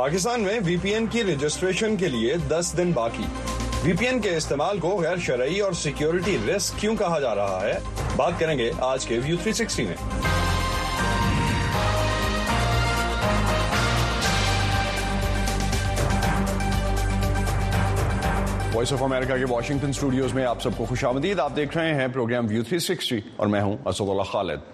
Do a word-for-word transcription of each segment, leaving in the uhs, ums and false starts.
پاکستان میں وی پی این کی رجسٹریشن کے لیے دس دن باقی. وی پی این کے استعمال کو غیر شرعی اور سیکیورٹی رسک کیوں کہا جا رہا ہے، بات کریں گے آج کے ویو تھری سکسٹی میں. وائس آف امریکہ کے واشنگٹن اسٹوڈیوز میں آپ سب کو خوش آمدید. آپ دیکھ رہے ہیں پروگرام ویو تھری سکسٹی اور میں ہوں اسد اللہ خالد.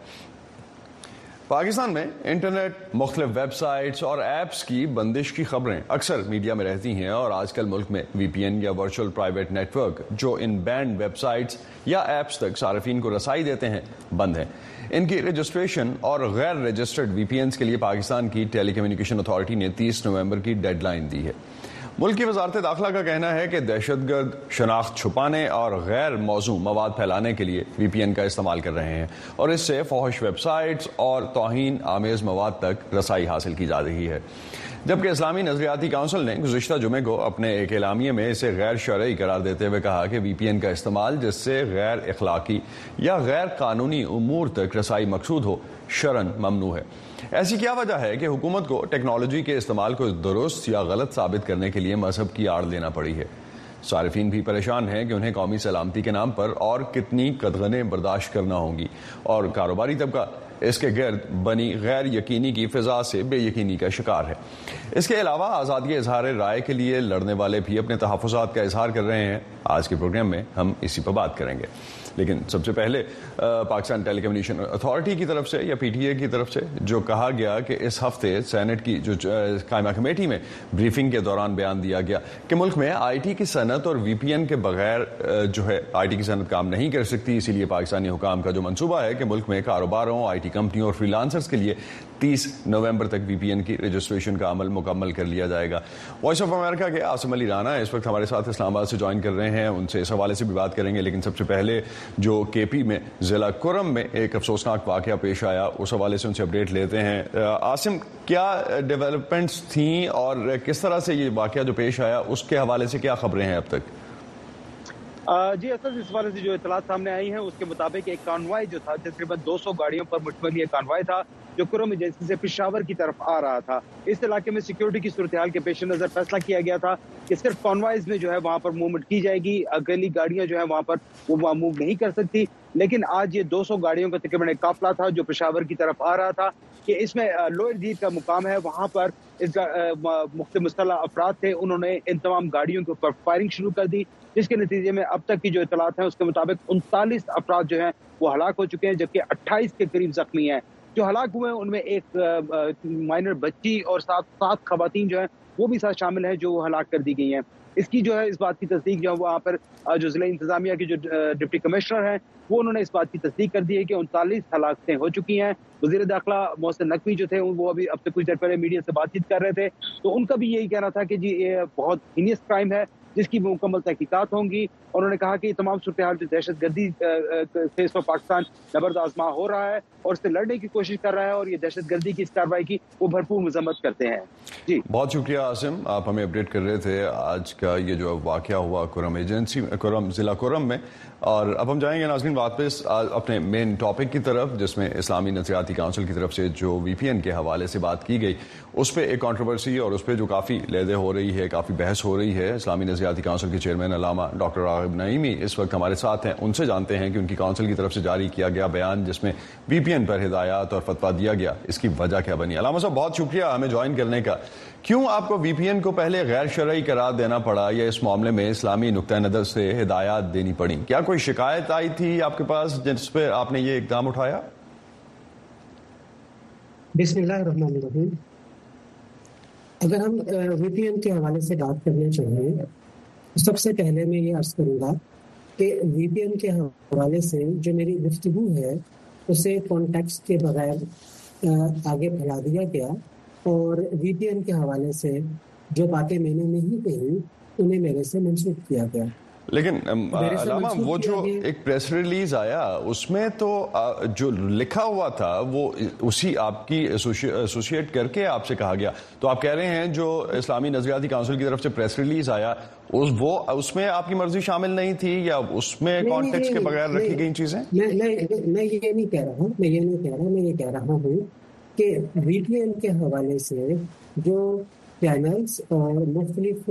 پاکستان میں انٹرنیٹ، مختلف ویب سائٹس اور ایپس کی بندش کی خبریں اکثر میڈیا میں رہتی ہیں، اور آج کل ملک میں وی پی این یا ورچوئل پرائیویٹ نیٹ ورک جو ان بینڈ ویب سائٹس یا ایپس تک صارفین کو رسائی دیتے ہیں بند ہیں. ان کی رجسٹریشن اور غیر رجسٹرڈ وی پی اینز کے لیے پاکستان کی ٹیلی کمیونیکیشن اتھارٹی نے تیس نومبر کی ڈیڈ لائن دی ہے. ملک کی وزارت داخلہ کا کہنا ہے کہ دہشت گرد شناخت چھپانے اور غیر موزوں مواد پھیلانے کے لیے وی پی این کا استعمال کر رہے ہیں، اور اس سے فحش ویب سائٹس اور توہین آمیز مواد تک رسائی حاصل کی جا رہی ہے. جبکہ اسلامی نظریاتی کونسل نے گزشتہ جمعے کو اپنے ایک اعلامیے میں اسے غیر شرعی قرار دیتے ہوئے کہا کہ وی پی این کا استعمال جس سے غیر اخلاقی یا غیر قانونی امور تک رسائی مقصود ہو، شرعاً ممنوع ہے. ایسی کیا وجہ ہے کہ حکومت کو ٹیکنالوجی کے استعمال کو درست یا غلط ثابت کرنے کے لیے مذہب کی آڑ لینا پڑی ہے؟ صارفین بھی پریشان ہیں کہ انہیں قومی سلامتی کے نام پر اور کتنی قدغنیں برداشت کرنا ہوں گی، اور کاروباری طبقہ اس کے گرد بنی غیر یقینی کی فضا سے بے یقینی کا شکار ہے. اس کے علاوہ آزادی اظہار رائے کے لیے لڑنے والے بھی اپنے تحفظات کا اظہار کر رہے ہیں. آج کے پروگرام میں ہم اسی پر بات کریں گے، لیکن سب سے پہلے پاکستان ٹیلی کمیونیکیشن اتھارٹی کی طرف سے یا پی ٹی اے کی طرف سے جو کہا گیا کہ اس ہفتے سینٹ کی جو قائمہ کمیٹی میں بریفنگ کے دوران بیان دیا گیا کہ ملک میں آئی ٹی کی صنعت اور وی پی این کے بغیر جو ہے آئی ٹی کی صنعت کام نہیں کر سکتی. اسی لیے پاکستانی حکام کا جو منصوبہ ہے کہ ملک میں کاروباروں، آئی ٹی کمپنیوں اور فری لانسرز کے لیے تیس نومبر تک وی پی این کی رجسٹریشن کا عمل مکمل کر لیا جائے گا. وائس آف امریکہ کے عاصم علی رانا اس وقت ہمارے ساتھ اسلام آباد سے جوائن کر رہے ہیں، ان سے اس حوالے سے بھی بات کریں گے. لیکن سب سے پہلے جو کے پی میں ضلع کرم میں ایک افسوسناک واقعہ پیش آیا، اس حوالے سے ان سے اپڈیٹ لیتے ہیں. عاصم، کیا ڈیولپمنٹس تھیں اور کس طرح سے یہ واقعہ جو پیش آیا اس کے حوالے سے کیا خبریں ہیں اب تک؟ جی اصل اس حوالے سے جو اطلاعات سامنے آئی ہیں اس کے مطابق ایک کانوائے جو تھا تقریباً دو سو گاڑیوں پر مشتمل یہ کانوائے تھا جو کرم ایجنسی سے پشاور کی طرف آ رہا تھا. اس علاقے میں سیکیورٹی کی صورتحال کے پیش نظر فیصلہ کیا گیا تھا کہ صرف کانوائز میں جو ہے وہاں پر موومنٹ کی جائے گی، اکیلی گاڑیاں جو ہے وہاں پر وہ موو نہیں کر سکتی. لیکن آج یہ دو سو گاڑیوں کا تقریباً ایک قافلہ تھا جو پشاور کی طرف آ رہا تھا کہ اس میں لوئر دیر کا مقام ہے، وہاں پر اس مختلف مسلح افراد تھے، انہوں نے ان تمام گاڑیوں کے اوپر فائرنگ شروع کر دی، جس کے نتیجے میں اب تک کی جو اطلاعات ہیں اس کے مطابق انتالیس افراد جو ہیں وہ ہلاک ہو چکے ہیں، جبکہ اٹھائیس کے قریب زخمی ہیں. جو ہلاک ہوئے ہیں ان میں ایک مائنر بچی اور سات سات خواتین جو ہیں وہ بھی ساتھ شامل ہیں جو ہلاک کر دی گئی ہیں. اس کی جو ہے اس بات کی تصدیق جو ہے وہاں پر جو ضلع انتظامیہ کے جو ڈپٹی کمشنر ہیں وہ انہوں نے اس بات کی تصدیق کر دی ہے کہ انتالیس ہلاکتیں ہو چکی ہیں. وزیر داخلہ محسن نقوی جو تھے وہ ابھی اب سے کچھ دیر پہلے میڈیا سے بات چیت کر رہے تھے، تو ان کا بھی یہی کہنا تھا کہ جی یہ بہت ہینیس کرائم ہے جس کی مکمل تحقیقات ہوں گی. انہوں نے کہا کہ یہ تمام صورتحال جو دہشت گردی سے اس پر پاکستان نبرد آزما ہو رہا ہے اور اس سے لڑنے کی کوشش کر رہا ہے، اور یہ دہشت گردی کی اس کارروائی کی وہ بھرپور مذمت کرتے ہیں. جی بہت شکریہ عاصم، آپ ہمیں اپڈیٹ کر رہے تھے آج کا یہ جو واقعہ ہوا کرم ایجنسی کرم ضلع کرم میں. اور اب ہم جائیں گے ناظرین واپس اپنے مین ٹاپک کی طرف، جس میں اسلامی نظریاتی کونسل کی طرف سے جو وی پی این کے حوالے سے بات کی گئی اس پہ ایک کنٹروورسی اور اس پہ جو کافی لیدے ہو رہی ہے، کافی بحث ہو رہی ہے. اسلامی نظریاتی کونسل کے چیئرمین علامہ ڈاکٹر راغب نعیمی اس وقت ہمارے ساتھ ہیں، ان سے جانتے ہیں کہ ان کی کونسل کی طرف سے جاری کیا گیا بیان جس میں وی پی این پر ہدایات اور فتویٰ دیا گیا، اس کی وجہ کیا بنی. علامہ صاحب بہت شکریہ ہمیں جوائن کرنے کا. کیوں آپ کو وی پی این کو پہلے غیر شرعی قرار دینا پڑا، یا اس معاملے میں اسلامی نقطہ نظر سے ہدایات دینی پڑی؟ کیا کوئی شکایت آئی تھی آپ کے پاس جس پہ آپ نے یہ اقدام اٹھایا؟ بسم اللہ الرحمن الرحیم. اگر ہم وی پی این کے حوالے سے بات کرنا چاہیں تو سب سے پہلے میں یہ عرض کروں گا کہ وی پی این کے حوالے سے جو میری گفتگو ہے اسے کانٹیکسٹ کے بغیر آگے بڑھا دیا گیا، اور وی پی این کے حوالے سے جو باتیں میں نے نہیں کہی انہیں میرے سے منسوخ کیا گیا. لیکن علامہ وہ جو ایک پریس ریلیز آیا اس میں تو جو لکھا ہوا تھا وہ اسی آپ کی ایسوسیٹ کر کے آپ سے کہا گیا، تو آپ کہہ رہے ہیں جو اسلامی نظریاتی کونسل کی طرف سے پریس ریلیز آیا اس وہ اس میں آپ کی مرضی شامل نہیں تھی، یا اس میں کانٹیکسٹ کے بغیر رکھی گئی چیزیں؟ میں یہ نہیں کہہ رہا ہوں میں یہ نہیں کہہ رہا میں یہ کہہ رہا ہوں کہ وی پی این کے حوالے سے جو چینلز اور مختلف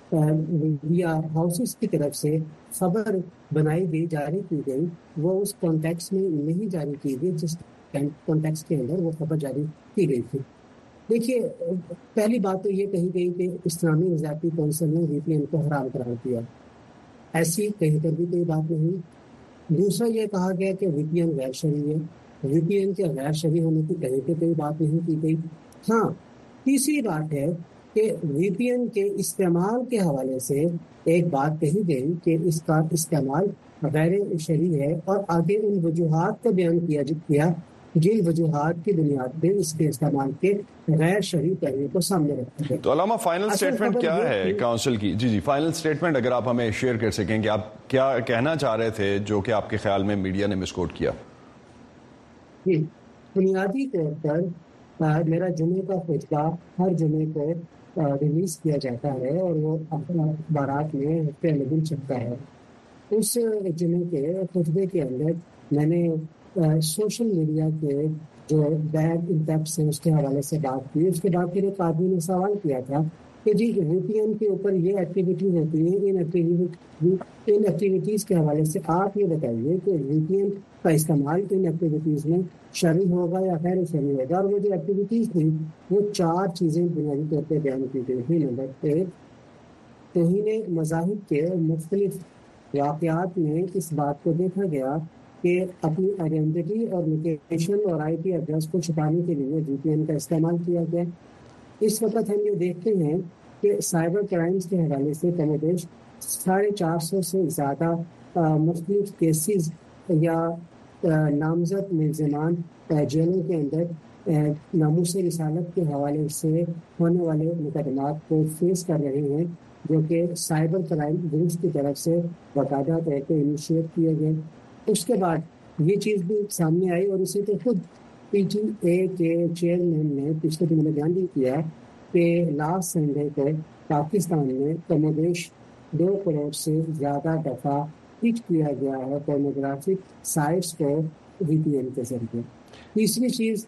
میڈیا ہاؤسز کی طرف سے خبر بنائی گئی، جاری کی گئی، وہ اس کانٹیکس میں نہیں جاری کی گئی جس کانٹیکس کے اندر وہ خبر جاری کی گئی تھی۔ دیکھیے، پہلی بات تو یہ کہی گئی کہ اسلامی نظارتی کونسل نے وی پی این کو حرام قرار دیا، ایسی کہیں پر بھی کوئی بات نہیں۔ دوسرا یہ کہا گیا کہ وی پی این غیر شرعی ہے، وی پی این کے غیر شرعی ہونے کی کہیں پہ کوئی بات نہیں کی گئی۔ ہاں، تیسری بات ہے کہ وی پی این کے استعمال کے حوالے سے ایک بات کہی گئی کہ اس کا استعمال غیر شرعی ہے، اور آگے ان وجوہات کا بیان کیا گیا جن وجوہات کی بنیاد پہ اس کے استعمال کے غیر شرعی پہلو کو سامنے رکھا گیا۔ تو علامہ، فائنل سٹیٹمنٹ کیا ہے کونسل کی؟ جی جی فائنل سٹیٹمنٹ اگر آپ ہمیں شیئر کر سکیں کہ آپ کیا کہنا چاہ رہے تھے جو کہ آپ کے خیال میں میڈیا نے مس کوٹ کیا۔ جی، بنیادی طور پر میرا جمعے کا خطبہ ہر جمعے کو ریلیز کیا جاتا ہے اور وہ اخبارات میں ہفتے میں دن چھپتا ہے۔ اس جمعے کے خطبے کے اندر میں نے سوشل میڈیا کے جو بیڈ امپیکٹس ہیں اس کے حوالے سے بات کی۔ اس کے بعد پھر ایک آدمی نے سوال کیا تھا کہ جی وی پی این کے اوپر یہ ایکٹیویٹیز ہوتی ہیں، ان ان ایکٹیویٹیز کے حوالے سے آپ یہ بتائیے کہ وی پی این کا استعمال ان ایکٹیویٹیز میں شرعی ہوگا یا غیر شرعی ہوگا۔ اور وہ جو ایکٹیویٹیز تھیں وہ چار چیزیں بنیادی طور پہ بیان کی گئی تھی۔ نمبر ایک، توہین مذاہب کے مختلف واقعات میں اس بات کو دیکھا گیا کہ اپنی آئیڈینٹی اور لوکیشن اور آئی پی ایڈریس کو چھپانے کے لیے وی پی این کا استعمال کیا گیا۔ اس وقت ہم یہ دیکھتے ہیں کہ سائبر کرائمز کے حوالے سے کم و بیش ساڑھے چار سو سے زیادہ مختلف کیسز یا نامزد ملزمان جیلوں کے اندر ناموس رسالت کے حوالے سے ہونے والے مقدمات کو فیس کر رہے ہیں، جو کہ سائبر کرائم گروپس کی طرف سے باقاعدہ طور پہ انیشیٹ کیے گئے۔ اس کے بعد یہ چیز بھی سامنے آئی اور اسے تو خود پی ٹی اے کے چیئرمین نے پچھلے دنوں میں بیان بھی کیا کہ لاسٹ سنڈے کو پاکستان میں کم و بیش دو کروڑ سے زیادہ دفعہ ہٹ کیا گیا ہے پورنوگرافک سائٹس کو وی پی این کے ذریعے۔ تیسری چیز،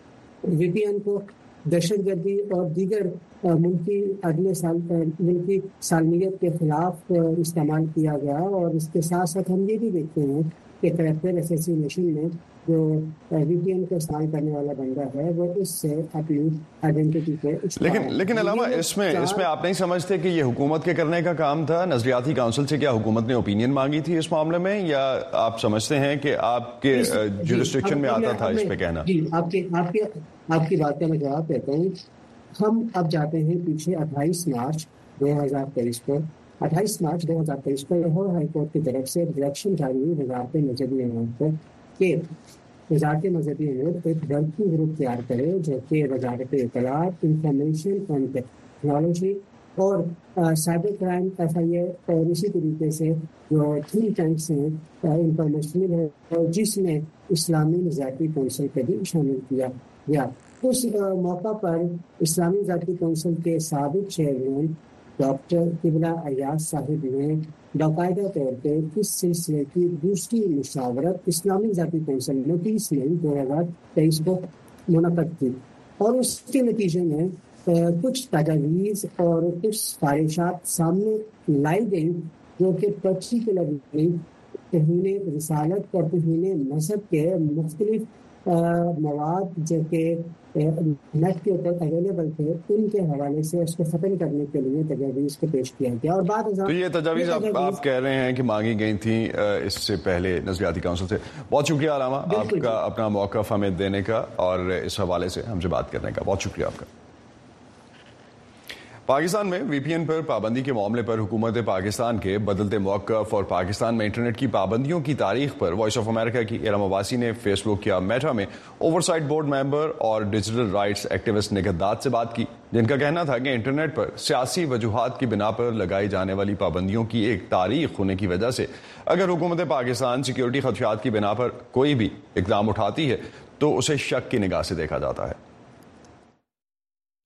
وی پی این کو دہشت گردی اور دیگر ملکی اگلے سال ملکی سالمیت کے خلاف استعمال کیا گیا، اور اس کے ساتھ ساتھ ہم یہ بھی دیکھتے ہیں کہ کریکٹر ایسوسینیشن میں جو وی پی این کو استعمال کرنے والا بندہ ہے وہ اس سے اپنی آئیڈینٹی پہ لیکن لیکن علامہ اس میں اس میں آپ نہیں سمجھتے کہ یہ حکومت کے کرنے کا کام تھا؟ نظریاتی کونسل سے کیا حکومت نے اوپینین مانگی تھی اس معاملے میں، یا آپ سمجھتے ہیں کہ آپ کے جورسڈکشن میں آتا تھا اس پہ کہنا؟ جی، آپ کی آپ کی آپ کی بات کا میں جواب دیتا ہوں۔ ہم اب جاتے ہیں پیچھے اٹھائیس مارچ دو ہزار تیئیس کو اٹھائیس مارچ دو ہزار تیئیس کو لاہور ہائی کورٹ کی طرف سے ڈائریکشن جاری ہوئی وزارت مذہبی امور پر کہ وزارت مذہبی امور ایک ورکنگ گروپ تیار کرے جو کہ وزارت اطلاعات، انفارمیشن اینڈ ٹیکنالوجی اور سائبر کرائم ایف آئی اے اور اسی طریقے سے جو تھنک ٹینکس ہیں ان پر مشتمل ہے، اور جس میں اسلامی نظارتی کونسل کو بھی شامل کیا گیا۔ اس موقع پر اسلامی نظارتی کونسل کے سابق چیئرمین ڈاکٹر قبلہ ایاز صاحب نے باقاعدہ طور پہ اس سلسلے کی دوسری مشاورت اسلامی نظارتی کونسل میں تیس مئی دو ہزار تیئیس کو منعقد کی، اور اس کے نتیجے میں کچھ تجاویز اور کچھ سفارشات سامنے لائی گئی جو کہ پرٹیکولرلی توہین رسالت اور توہین مذہب کے مختلف مواد جو کہ نیٹ کے اوپر اویلیبل تھے ان کے حوالے سے اس کو ختم کرنے کے لیے تجاویز کو پیش کیا گیا۔ اور بعد تو یہ تجاویز آپ آپ کہہ رہے ہیں کہ مانگی گئی تھیں اس سے پہلے نظریاتی کونسل سے۔ بہت شکریہ علامہ آپ کا اپنا موقف ہمیں دینے کا اور اس حوالے سے ہم سے بات کرنے کا، بہت شکریہ آپ کا۔ پاکستان میں وی پی این پر پابندی کے معاملے پر حکومت پاکستان کے بدلتے موقف اور پاکستان میں انٹرنیٹ کی پابندیوں کی تاریخ پر وائس آف امریکہ کی ارم عباسی نے فیس بک یا میٹا میں اوور سائٹ بورڈ ممبر اور ڈیجیٹل رائٹس ایکٹیوسٹ نگہداد سے بات کی، جن کا کہنا تھا کہ انٹرنیٹ پر سیاسی وجوہات کی بنا پر لگائی جانے والی پابندیوں کی ایک تاریخ ہونے کی وجہ سے اگر حکومت پاکستان سیکیورٹی خدشات کی بنا پر کوئی بھی اقدام اٹھاتی ہے تو اسے شک کی نگاہ سے دیکھا جاتا ہے۔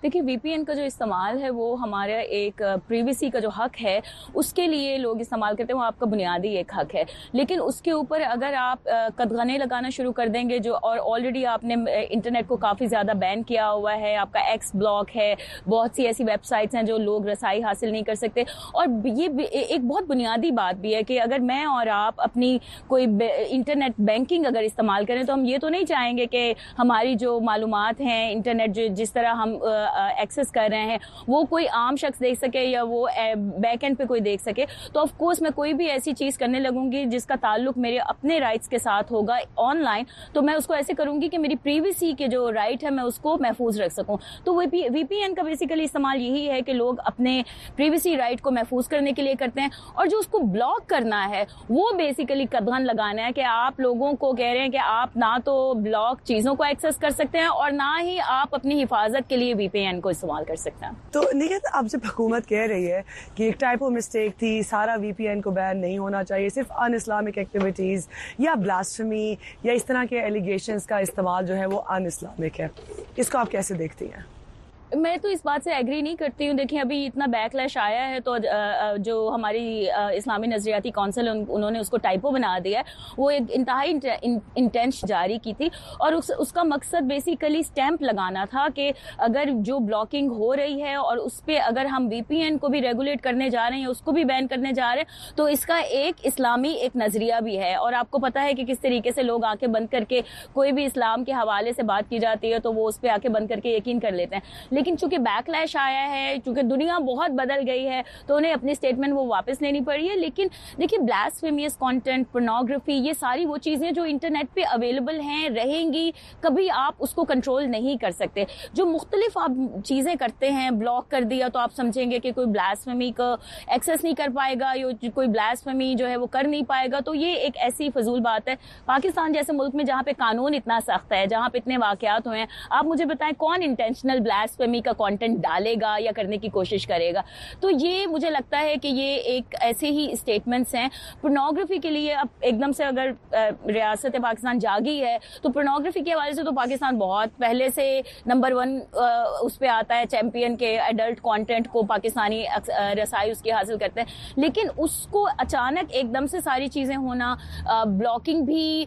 دیکھیے وی پی این کا جو استعمال ہے وہ ہمارا ایک پریویسی کا جو حق ہے اس کے لیے لوگ استعمال کرتے ہیں، وہ آپ کا بنیادی ایک حق ہے. لیکن اس کے اوپر اگر آپ قدغنے لگانا شروع کر دیں گے، جو اور آلریڈی آپ نے انٹرنیٹ کو کافی زیادہ بین کیا ہوا ہے، آپ کا ایکس بلاک ہے، بہت سی ایسی ویب سائٹس ہیں جو لوگ رسائی حاصل نہیں کر سکتے. اور یہ ایک بہت بنیادی بات بھی ہے کہ اگر میں اور آپ اپنی کوئی انٹرنیٹ بینکنگ اگر استعمال کریں تو ہم یہ تو نہیں چاہیں گے کہ ہماری جو معلومات ہیں انٹرنیٹ جو جس طرح ہم ایکسس کر رہے ہیں وہ کوئی عام شخص دیکھ سکے یا وہ بیک اینڈ پہ کوئی دیکھ سکے. تو آف کورس میں کوئی بھی ایسی چیز کرنے لگوں گی جس کا تعلق میرے اپنے رائٹس کے ساتھ ہوگا آن لائن، تو میں اس کو ایسے کروں گی کہ میری پریویسی کے جو رائٹ ہے میں اس کو محفوظ رکھ سکوں. تو وی پی این کا بیسیکلی استعمال یہی ہے کہ لوگ اپنے پریویسی رائٹ کو محفوظ کرنے کے لیے کرتے ہیں، اور جو اس کو بلاک کرنا ہے وہ بیسیکلی قدغن لگانا ہے کہ آپ لوگوں کو کہہ رہے ہیں کہ آپ نہ تو بلاک چیزوں کو ایکسس کر سکتے ہیں اور نہ ہی آپ اپنی حفاظت کے لیے وی پی این کو استعمال کر سکتے ہیں. تو نکھت، اب جب حکومت کہہ رہی ہے کہ ایک ٹائپو مسٹیک تھی، سارا وی پی این کو بین نہیں ہونا چاہیے، صرف ان اسلامک ایکٹیویٹیز یا بلاسفیمی یا اس طرح کے ایلیگیشنز کا استعمال جو ہے وہ ان اسلامک ہے، اس کو آپ کیسے دیکھتی ہیں؟ میں تو اس بات سے ایگری نہیں کرتی ہوں. دیکھیں ابھی اتنا بیک لیش آیا ہے تو جو ہماری اسلامی نظریاتی کونسل انہوں نے اس کو ٹائپو بنا دیا ہے. وہ ایک انتہائی انٹینش جاری کی تھی اور اس اس کا مقصد بیسیکلی اسٹیمپ لگانا تھا کہ اگر جو بلاکنگ ہو رہی ہے اور اس پہ اگر ہم وی پی این کو بھی ریگولیٹ کرنے جا رہے ہیں، اس کو بھی بین کرنے جا رہے ہیں، تو اس کا ایک اسلامی ایک نظریہ بھی ہے. اور آپ کو پتا ہے کہ کس طریقے سے لوگ آنکھیں بند کر کے کوئی بھی اسلام کے حوالے سے بات کی جاتی ہے تو وہ اس پہ آنکھیں بند کر کے یقین کر لیتے ہیں. لیکن چونکہ بیک لیش آیا ہے، چونکہ دنیا بہت بدل گئی ہے، تو انہیں اپنی اسٹیٹمنٹ وہ واپس لینی پڑی ہے. لیکن دیکھیے بلاسفیمیس کانٹینٹ، پورنوگرافی، یہ ساری وہ چیزیں جو انٹرنیٹ پہ اویلیبل ہیں رہیں گی، کبھی آپ اس کو کنٹرول نہیں کر سکتے. جو مختلف آپ چیزیں کرتے ہیں، بلاک کر دیا تو آپ سمجھیں گے کہ کوئی بلاسفیمی کا ایکسیس نہیں کر پائے گا یا کوئی بلاسفیمی جو ہے وہ کر نہیں پائے گا. تو یہ ایک ایسی فضول بات ہے. پاکستان جیسے ملک میں جہاں پہ قانون اتنا سخت ہے، جہاں پہ اتنے واقعات ہوئے ہیں، آپ مجھے بتائیں کون انٹینشنل بلاسفیمی کا کانٹینٹ ڈالے گا یا کرنے کی کوشش کرے گا؟ تو یہ مجھے لگتا ہے کہ یہ ایک ایسے ہی اسٹیٹمنٹس ہیں. پورنوگرافی کے لیے اب ایک دم سے اگر ریاست پاکستان جاگی ہے تو پورنوگرافی کے حوالے سے تو پاکستان بہت پہلے سے نمبر ون اس پہ آتا ہے، چیمپئن کے ایڈلٹ کانٹینٹ کو پاکستانی رسائی اس کی حاصل کرتے ہیں. لیکن اس کو اچانک ایک دم سے ساری چیزیں ہونا، بلاکنگ بھی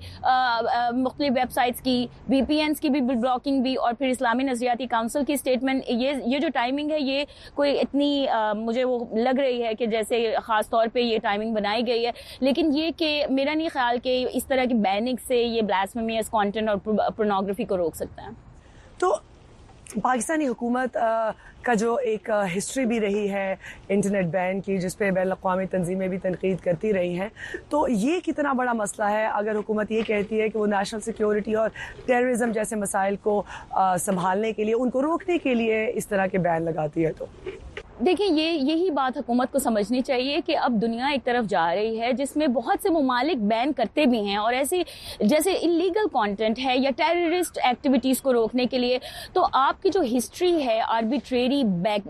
مختلف ویب سائٹس کی، وی پی اینس کی بھی بلاکنگ بھی، اور پھر اسلامی نظریاتی کونسل کی اسٹیٹمنٹ، یہ یہ جو ٹائمنگ ہے یہ کوئی اتنی مجھے وہ لگ رہی ہے کہ جیسے خاص طور پہ یہ ٹائمنگ بنائی گئی ہے. لیکن یہ کہ میرا نہیں خیال کہ اس طرح کی بیننگ سے یہ بلاسفیمیس کانٹینٹ اور پورنوگرافی کو روک سکتا ہے. تو پاکستانی حکومت کا جو ایک ہسٹری بھی رہی ہے انٹرنیٹ بین کی، جس پہ بین الاقوامی تنظیمیں بھی تنقید کرتی رہی ہیں، تو یہ کتنا بڑا مسئلہ ہے اگر حکومت یہ کہتی ہے کہ وہ نیشنل سیکیورٹی اور ٹیررزم جیسے مسائل کو سنبھالنے کے لیے، ان کو روکنے کے لیے اس طرح کے بین لگاتی ہے؟ تو دیکھیں یہ یہی بات حکومت کو سمجھنی چاہیے کہ اب دنیا ایک طرف جا رہی ہے جس میں بہت سے ممالک بین کرتے بھی ہیں، اور ایسی جیسے انلیگل کانٹینٹ ہے یا ٹیررسٹ ایکٹیویٹیز کو روکنے کے لیے تو آپ کی جو ہسٹری ہے آربیٹریری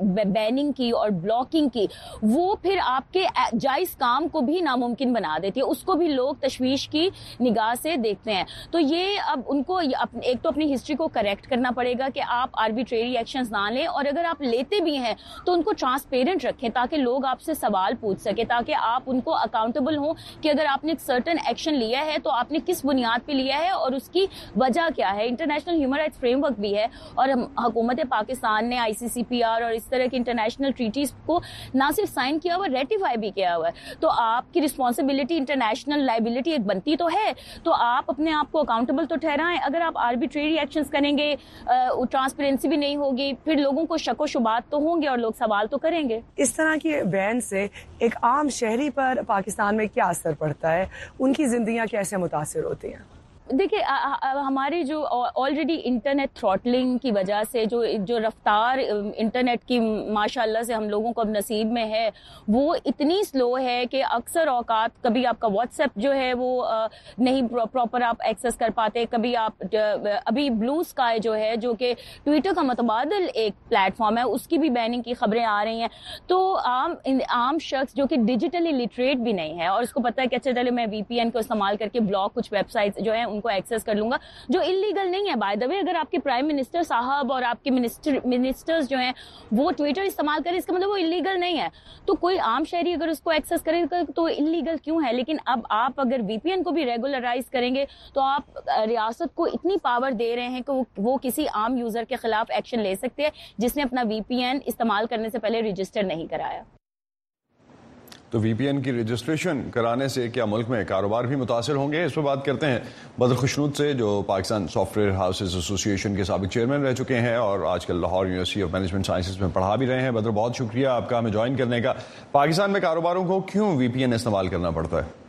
بیننگ کی اور بلاکنگ کی، وہ پھر آپ کے جائز کام کو بھی ناممکن بنا دیتی ہے، اس کو بھی لوگ تشویش کی نگاہ سے دیکھتے ہیں. تو یہ اب ان کو ایک تو اپنی ہسٹری کو کریکٹ کرنا پڑے گا کہ آپ آربیٹریری ایکشنز نہ لیں، اور اگر آپ لیتے بھی ہیں تو ان کو ٹرانسپیرنٹ رکھیں تاکہ لوگ آپ سے سوال پوچھ سکے، تاکہ آپ ان کو اکاؤنٹیبل ہوں کہ اگر آپ نے ایک سرٹن ایکشن لیا ہے تو آپ نے کس بنیاد پہ لیا ہے اور اس کی وجہ کیا ہے. انٹرنیشنل ہیومن رائٹس فریم ورک بھی ہے، اور حکومت پاکستان نے آئی سی سی پی آر اور اس طرح کی انٹرنیشنل ٹریٹیز کو نہ صرف سائن کیا ہوا، ریٹیفائی بھی کیا ہوا ہے. تو آپ کی رسپانسبلٹی، انٹرنیشنل لائبلٹی ایک بنتی تو ہے، تو آپ اپنے آپ کو اکاؤنٹیبل تو ٹھہرائیں. اگر آپ آربیٹریری ایکشنز کریں گے، ٹرانسپیرنسی بھی نہیں ہوگی، پھر لوگوں کو شک و شبہات تو ہوں گے اور لوگ سوال تو کریں گے. اس طرح کے بین سے ایک عام شہری پر پاکستان میں کیا اثر پڑتا ہے؟ ان کی زندگیاں کیسے متاثر ہوتی ہیں؟ دیکھیے ہماری جو آلریڈی انٹرنیٹ تھروٹلنگ کی وجہ سے جو جو رفتار انٹرنیٹ کی ماشاء اللہ سے ہم لوگوں کو اب نصیب میں ہے، وہ اتنی سلو ہے کہ اکثر اوقات کبھی آپ کا واٹس ایپ جو ہے وہ نہیں پراپر آپ ایکسیس کر پاتے، کبھی آپ ابھی بلو اسکائی جو ہے جو کہ ٹویٹر کا متبادل ایک پلیٹ فارم ہے، اس کی بھی بیننگ کی خبریں آ رہی ہیں. تو عام عام شخص جو کہ ڈیجیٹلی لٹریٹ بھی نہیں ہے اور اس کو پتہ ہے کہ اچھا چلے میں وی پی این کو استعمال کر کے بلاک کچھ ویب سائٹس جو ہیں उनको एक्सेस कर लूंगा, जो इलीगल नहीं है बाय द वे. अगर आपके प्राइम मिनिस्टर साहब और आपके मिनिस्टर मिनिस्टर्स जो हैं वो ट्विटर इस्तेमाल करें, इसका मतलब वो इलीगल नहीं है. तो कोई आम शहरी अगर उसको एक्सेस करेगा तो इलीगल क्यों है? लेकिन अब आप अगर वीपीएन को भी रेगुलराइज करेंगे तो आप रियासत को इतनी पावर दे रहे हैं कि वो, वो किसी आम यूजर के खिलाफ एक्शन ले सकते हैं जिसने अपना वीपीएन इस्तेमाल करने से पहले रजिस्टर नहीं कराया. तो वीपीएन की रजिस्ट्रेशन कराने से क्या मुल्क में कारोबार भी मुतासिर होंगे? इस पर बात करते हैं बदर खुशनूद से, जो पाकिस्तान सॉफ्टवेयर हाउसेज एसोसिएशन के साबिक चेयरमैन रह चुके हैं और आजकल Lahore university of management sciences में पढ़ा भी रहे हैं. बदर, बहुत शुक्रिया आपका हमें ज्वाइन करने का. पाकिस्तान में कारोबारों को क्यों वीपीएन इस्तेमाल करना पड़ता है?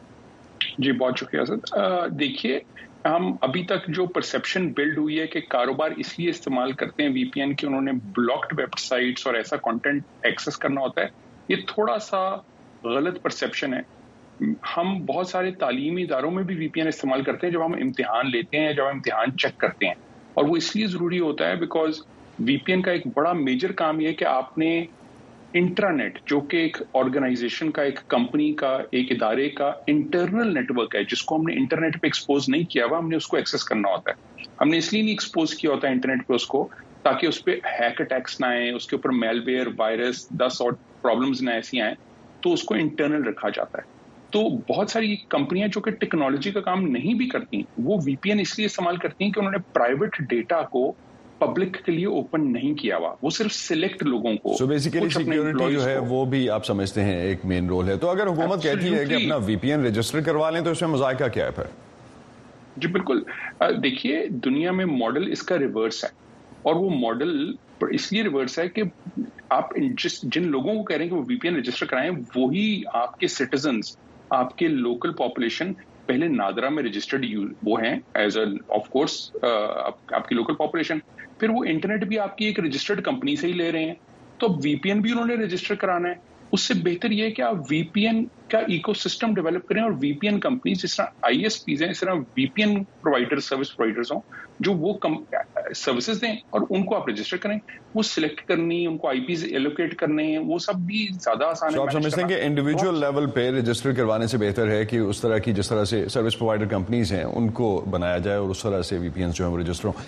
जी बहुत शुक्रिया सर. देखिए, हम अभी तक जो परसेप्शन बिल्ड हुई है कि कारोबार इसलिए इस्तेमाल करते हैं वीपीएन कि उन्होंने ब्लॉक्ड वेबसाइट्स और ऐसा कंटेंट एक्सेस करना होता है, ये थोड़ा सा गलत परसेप्शन है. हम बहुत सारे तालीमी इदारों में भी वीपीएन इस्तेमाल करते हैं जब हम इम्तिहान लेते हैं, जब हम इम्तिहान चेक करते हैं, और वो इसलिए ज़रूरी होता है बिकॉज वीपीएन का एक बड़ा मेजर काम ये है कि आपने इंट्रानेट, जो कि एक ऑर्गेनाइजेशन का, एक कंपनी का, एक इदारे का इंटरनल नेटवर्क है जिसको हमने इंटरनेट पे एक्सपोज नहीं किया हुआ, हमने उसको एक्सेस करना होता है. हमने इसलिए नहीं एक्सपोज किया होता है इंटरनेट पे उसको ताकि उस पर हैक अटैक्स ना आए, उसके ऊपर मेलवेयर, वायरस, दस और प्रॉब्लम्स ना ऐसी आए, तो उसको इंटरनल रखा जाता है. तो बहुत सारी कंपनियां जो कि टेक्नोलॉजी का काम नहीं भी करती, वो वीपीएन इसलिए इस्तेमाल करती हैं कि उन्होंने प्राइवेट डेटा को पब्लिक के लिए ओपन नहीं किया हुआ, वो सिर्फ सिलेक्ट लोगों को. सो बेसिकली सिक्योरिटी जो है वो भी आप समझते हैं एक मेन रोल है. तो अगर हुकूमत कहती है कि अपना वीपीएन रजिस्टर करवा लें तो इसमें मजायका क्या है फिर? जी बिल्कुल. देखिए, दुनिया में मॉडल इसका रिवर्स है, और वो मॉडल इसलिए रिवर्स है कि आप जिस जिन लोगों को कह रहे हैं कि वो वीपीएन रजिस्टर कराएं, वही आपके सिटीजन्स, आपके लोकल पॉपुलेशन पहले नादरा में रजिस्टर्ड वो हैं एज अ ऑफ कोर्स आपकी लोकल पॉपुलेशन, फिर वो इंटरनेट भी आपकी एक रजिस्टर्ड कंपनी से ही ले रहे हैं. तो वीपीएन भी उन्होंने रजिस्टर कराना है. उससे बेहतर ये है कि आप वीपीएन का इकोसिस्टम डेवलप करें और वीपीएन कंपनी जिस तरह आईएसपीज हैं, इस तरह वीपीएन प्रोवाइडर, सर्विस प्रोवाइडर्स हों जो वो सर्विसेज दें और उनको आप रजिस्टर करें. वो सिलेक्ट करनी, उनको आईपीज एलोकेट करने, वो सब भी ज्यादा आसान है. आप समझते हैं कि इंडिविजुअल लेवल पे रजिस्टर करवाने से बेहतर है कि उस तरह की जिस तरह से सर्विस प्रोवाइडर कंपनीज हैं उनको बनाया जाए और उस तरह से वीपीएन जो है वो रजिस्टर हों.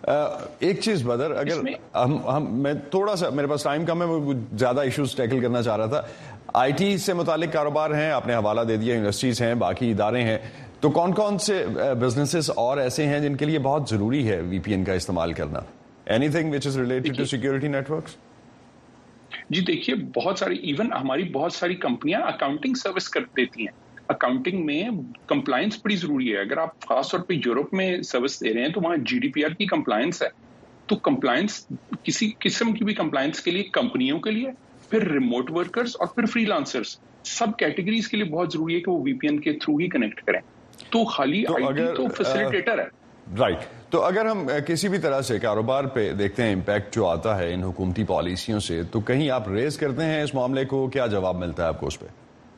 एक चीज बदर, अगर हम हम मैं थोड़ा सा, मेरे पास टाइम कम है, मैं ज्यादा इश्यूज टैकल करना चाह रहा था. आईटी से मुतालिक कारोबार हैं, आपने हवाला दे दिया, यूनिवर्सिटीज हैं, बाकी इदारे हैं, तो कौन कौन से बिजनेसेस और ऐसे हैं जिनके लिए बहुत जरूरी है वीपीएन का इस्तेमाल करना? Anything which is related to security networks? जी देखिए, बहुत सारी, इवन हमारी बहुत सारी कंपनियां अकाउंटिंग सर्विस कर देती हैं. अकाउंटिंग में कंप्लायंस बड़ी जरूरी है. अगर आप खासतौर पे यूरोप में सर्विस दे रहे हैं तो वहाँ जीडीपीआर की कंप्लायंस है. तो कंप्लायंस, किसी किस्म की भी कंप्लायंस के लिए, कंपनियों के लिए, फिर रिमोट वर्कर्स और फिर फ्रीलांसर्स, सब कैटेगरीज के लिए बहुत जरूरी है कि वो वीपीएन के थ्रू ही कनेक्ट करें. तो खाली तो आईटी तो फैसिलिटेटर है. Right right. तो अगर हम किसी भी तरह से कारोबार पे देखते हैं इम्पैक्ट जो आता है इन हुकूमती पॉलिसियों से, तो कहीं आप रेज करते हैं इस मामले को, क्या जवाब मिलता है आपको उस पर?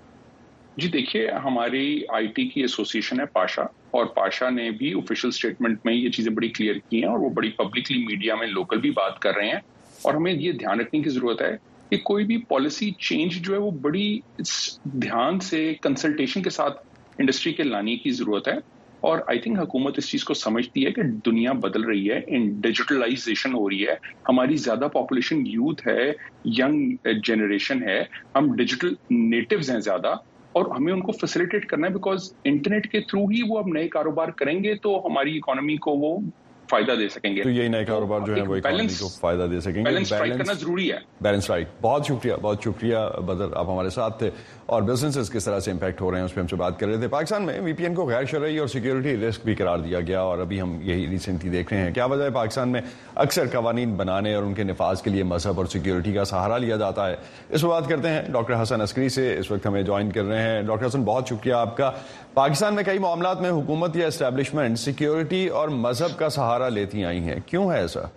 जी देखिए, हमारी आईटी की एसोसिएशन है पाशा, और पाशा ने भी ऑफिशियल स्टेटमेंट में ये चीजें बड़ी क्लियर की हैं और वो बड़ी पब्लिकली मीडिया में लोकल भी बात कर रहे हैं. और हमें ये ध्यान रखने की जरूरत है कि कोई भी पॉलिसी चेंज जो है वो बड़ी ध्यान से कंसल्टेशन के साथ इंडस्ट्री के लाने की जरूरत है. और आई थिंक हुकूमत इस चीज को समझती है कि दुनिया बदल रही है, इन डिजिटलाइजेशन हो रही है, हमारी ज्यादा पॉपुलेशन यूथ है, यंग जनरेशन है, हम डिजिटल नेटिव्स हैं ज्यादा, और हमें उनको फैसिलिटेट करना है बिकॉज इंटरनेट के थ्रू ही वो अब नए कारोबार करेंगे तो हमारी इकोनॉमी को वो फायदा दे सकेंगे. तो यही नए कारोबार जो है वो इकोनॉमी को फायदा दे सकेंगे. बैलेंस स्ट्राइक करना जरूरी है. Balance right. बहुत शुक्रिया, बहुत शुक्रिया बदर, आप हमारे साथ थे और बिजनेसेस किस तरह से इम्पैक्ट हो रहे हैं उस पर हमसे बात कर रहे थे. पाकिस्तान में वीपीएन को गैर शरई और सिक्योरिटी रिस्क भी करार दिया गया और अभी हम यही रिसेंटली देख रहे हैं. क्या वजह है पाकिस्तान में अक्सर कवानीन बनाने और उनके नफाज के लिए मजहब और सिक्योरिटी का सहारा लिया जाता है? इस पर बात करते हैं डॉक्टर हसन अस्करी से, इस वक्त हमें ज्वाइन कर रहे हैं. डॉक्टर हसन, बहुत शुक्रिया आपका. पाकिस्तान में कई मामलात में हुकूमत या एस्टेब्लिशमेंट सिक्योरिटी और मजहब का सहारा लेती आई हैं, क्यों है ऐसा?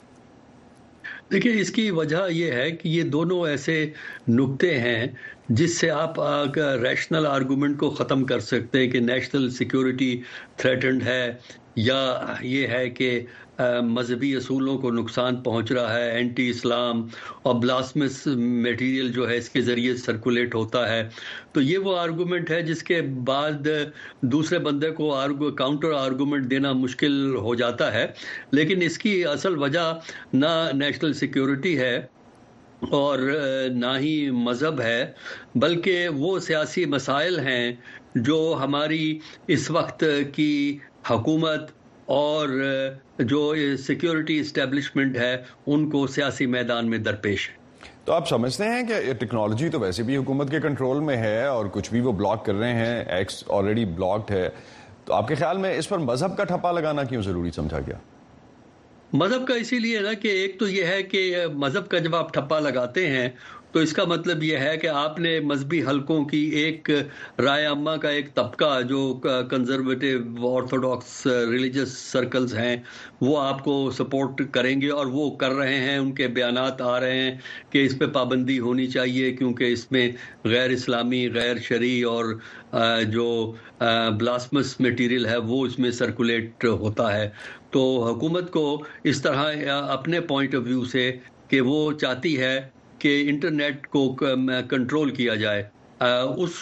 देखिए, इसकी वजह यह है कि ये दोनों ऐसे नुक्ते हैं जिससे आप रैशनल आर्गूमेंट को ख़त्म कर सकते हैं कि नेशनल सिक्योरिटी थ्रेटन्ड है یا یہ ہے کہ مذہبی اصولوں کو نقصان پہنچ رہا ہے، اینٹی اسلام اور بلاسفیمس میٹیریل جو ہے اس کے ذریعے سرکولیٹ ہوتا ہے، تو یہ وہ آرگومنٹ ہے جس کے بعد دوسرے بندے کو آرگو کاؤنٹر آرگومنٹ دینا مشکل ہو جاتا ہے. لیکن اس کی اصل وجہ نہ نیشنل سیکیورٹی ہے اور نہ ہی مذہب ہے، بلکہ وہ سیاسی مسائل ہیں جو ہماری اس وقت کی حکومت اور جو سیکیورٹی اسٹیبلشمنٹ ہے ان کو سیاسی میدان میں درپیش ہے. تو آپ سمجھتے ہیں کہ ٹیکنالوجی تو ویسے بھی حکومت کے کنٹرول میں ہے اور کچھ بھی وہ بلاک کر رہے ہیں، ایکس آلریڈی بلاکڈ ہے، تو آپ کے خیال میں اس پر مذہب کا ٹھپا لگانا کیوں ضروری سمجھا گیا؟ مذہب کا اسی لیے نا کہ ایک تو یہ ہے کہ مذہب کا جب آپ ٹھپا لگاتے ہیں تو اس کا مطلب یہ ہے کہ آپ نے مذہبی حلقوں کی ایک رائے عامہ کا ایک طبقہ جو کنزرویٹو آرتھوڈاکس ریلیجس سرکلز ہیں وہ آپ کو سپورٹ کریں گے، اور وہ کر رہے ہیں، ان کے بیانات آ رہے ہیں کہ اس پہ پابندی ہونی چاہیے کیونکہ اس میں غیر اسلامی، غیر شرعی اور جو بلاسفیمس میٹیریل ہے وہ اس میں سرکولیٹ ہوتا ہے. تو حکومت کو اس طرح اپنے پوائنٹ آف ویو سے کہ وہ چاہتی ہے کہ انٹرنیٹ کو کنٹرول کیا جائے، اس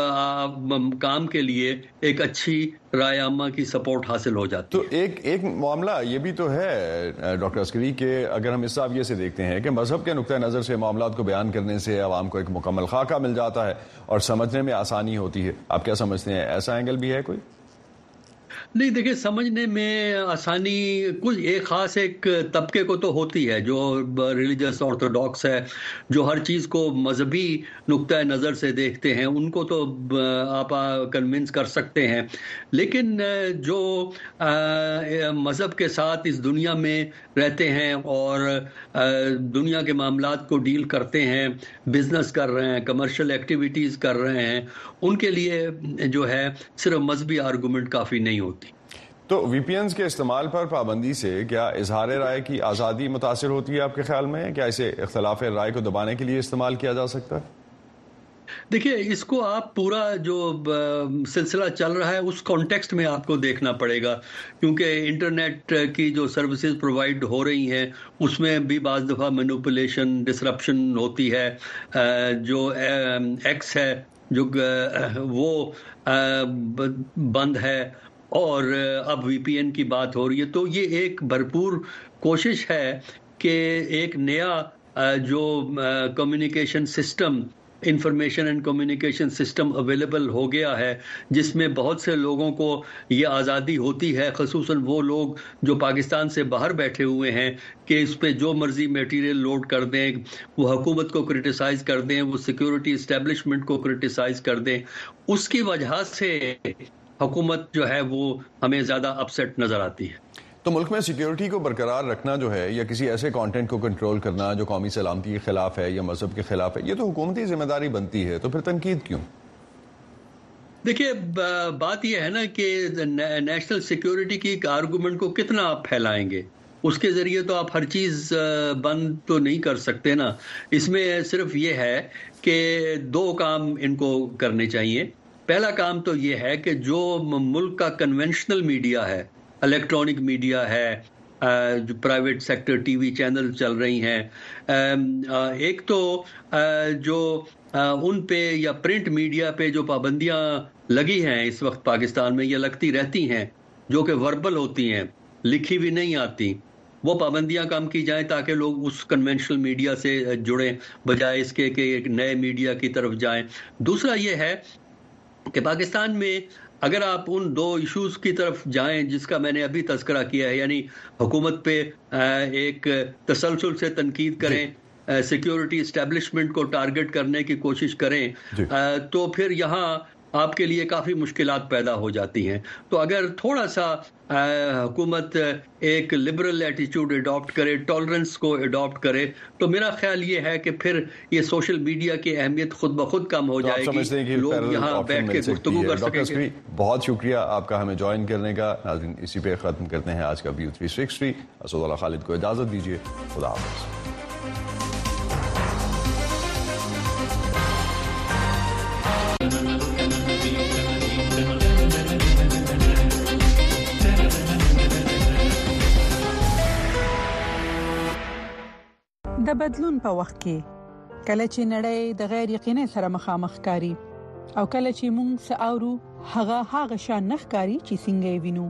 کام کے لیے ایک اچھی رائے عامہ کی سپورٹ حاصل ہو جاتی ہے. تو ایک ایک معاملہ یہ بھی تو ہے ڈاکٹر عسکری کہ اگر ہم اس زاویے سے دیکھتے ہیں کہ مذہب کے نقطہ نظر سے معاملات کو بیان کرنے سے عوام کو ایک مکمل خاکہ مل جاتا ہے اور سمجھنے میں آسانی ہوتی ہے، آپ کیا سمجھتے ہیں ایسا اینگل بھی ہے کوئی؟ نہیں، دیکھیں سمجھنے میں آسانی کچھ ایک خاص ایک طبقے کو تو ہوتی ہے جو ریلیجس آرتھوڈاکس ہے، جو ہر چیز کو مذہبی نقطۂ نظر سے دیکھتے ہیں، ان کو تو آپ کنونس کر سکتے ہیں. لیکن جو مذہب کے ساتھ اس دنیا میں رہتے ہیں اور دنیا کے معاملات کو ڈیل کرتے ہیں، بزنس کر رہے ہیں، کمرشل ایکٹیویٹیز کر رہے ہیں، ان کے لیے جو ہے صرف مذہبی آرگومنٹ کافی نہیں ہوتی. تو وی پی اینز کے استعمال پر پابندی سے کیا اظہار رائے کی آزادی متاثر ہوتی ہے آپ کے خیال میں؟ کیا اسے اختلاف رائے کو دبانے کے لیے استعمال کیا جا سکتا ہے؟ دیکھیے اس کو آپ پورا جو سلسلہ چل رہا ہے اس کانٹیکسٹ میں آپ کو دیکھنا پڑے گا، کیونکہ انٹرنیٹ کی جو سروسز پرووائڈ ہو رہی ہیں اس میں بھی بعض دفعہ مینوپولیشن، ڈسرپشن ہوتی ہے. جو ایکس ہے جو وہ بند ہے اور اب وی پی این کی بات ہو رہی ہے، تو یہ ایک بھرپور کوشش ہے کہ ایک نیا جو کمیونیکیشن سسٹم، انفارمیشن اینڈ کمیونیکیشن سسٹم اویلیبل ہو گیا ہے جس میں بہت سے لوگوں کو یہ آزادی ہوتی ہے، خصوصاً وہ لوگ جو پاکستان سے باہر بیٹھے ہوئے ہیں، کہ اس پہ جو مرضی میٹیریل لوڈ کر دیں، وہ حکومت کو کرٹیسائز کر دیں، وہ سیکیورٹی اسٹیبلشمنٹ کو کرٹیسائز کر دیں. اس کی وجہ سے حکومت جو ہے وہ ہمیں زیادہ اپسیٹ نظر آتی ہے. تو ملک میں سیکیورٹی کو برقرار رکھنا جو ہے یا کسی ایسے کانٹینٹ کو کنٹرول کرنا جو قومی سلامتی کے خلاف ہے یا مذہب کے خلاف ہے، یہ تو حکومتی ذمہ داری بنتی ہے، تو پھر تنقید کیوں؟ دیکھیے بات یہ ہے نا کہ نیشنل سیکیورٹی کی آرگومنٹ کو کتنا آپ پھیلائیں گے، اس کے ذریعے تو آپ ہر چیز بند تو نہیں کر سکتے نا. اس میں صرف یہ ہے کہ دو کام ان کو کرنے چاہیے. پہلا کام تو یہ ہے کہ جو ملک کا کنونشنل میڈیا ہے، الیکٹرانک میڈیا ہے، جو پرائیویٹ سیکٹر ٹی وی چینل چل رہی ہیں، ایک تو جو ان پہ یا پرنٹ میڈیا پہ جو پابندیاں لگی ہیں اس وقت پاکستان میں یا لگتی رہتی ہیں، جو کہ وربل ہوتی ہیں، لکھی بھی نہیں آتی، وہ پابندیاں کم کی جائیں تاکہ لوگ اس کنونشنل میڈیا سے جڑیں بجائے اس کے کہ ایک نئے میڈیا کی طرف جائیں. دوسرا یہ ہے کہ پاکستان میں اگر آپ ان دو ایشوز کی طرف جائیں جس کا میں نے ابھی تذکرہ کیا ہے، یعنی حکومت پہ ایک تسلسل سے تنقید کریں، سیکیورٹی اسٹیبلشمنٹ کو ٹارگٹ کرنے کی کوشش کریں، تو پھر یہاں آپ کے لیے کافی مشکلات پیدا ہو جاتی ہیں. تو اگر تھوڑا سا حکومت ایک لبرل ایٹیچیوڈ اڈاپٹ کرے، ٹالرنس کو اڈاپٹ کرے، تو میرا خیال یہ ہے کہ پھر یہ سوشل میڈیا کی اہمیت خود بخود کم ہو جائے گی، لوگ یہاں بیٹھ کے گفتگو کر سکیں گے. بہت شکریہ آپ کا ہمیں جوائن کرنے کا. ناظرین اسی پہ ختم کرتے ہیں آج کا ویو تھری سکسٹی. اسد اللہ خالد کو اجازت دیجیے، خدا حافظ. Thank you. د بدلون په وخت کې کله چې نړۍ د غیر یقیني سره مخامخ کاری او کله چې موږ ساورو هغه هغه شان نخکاری چې څنګه وینو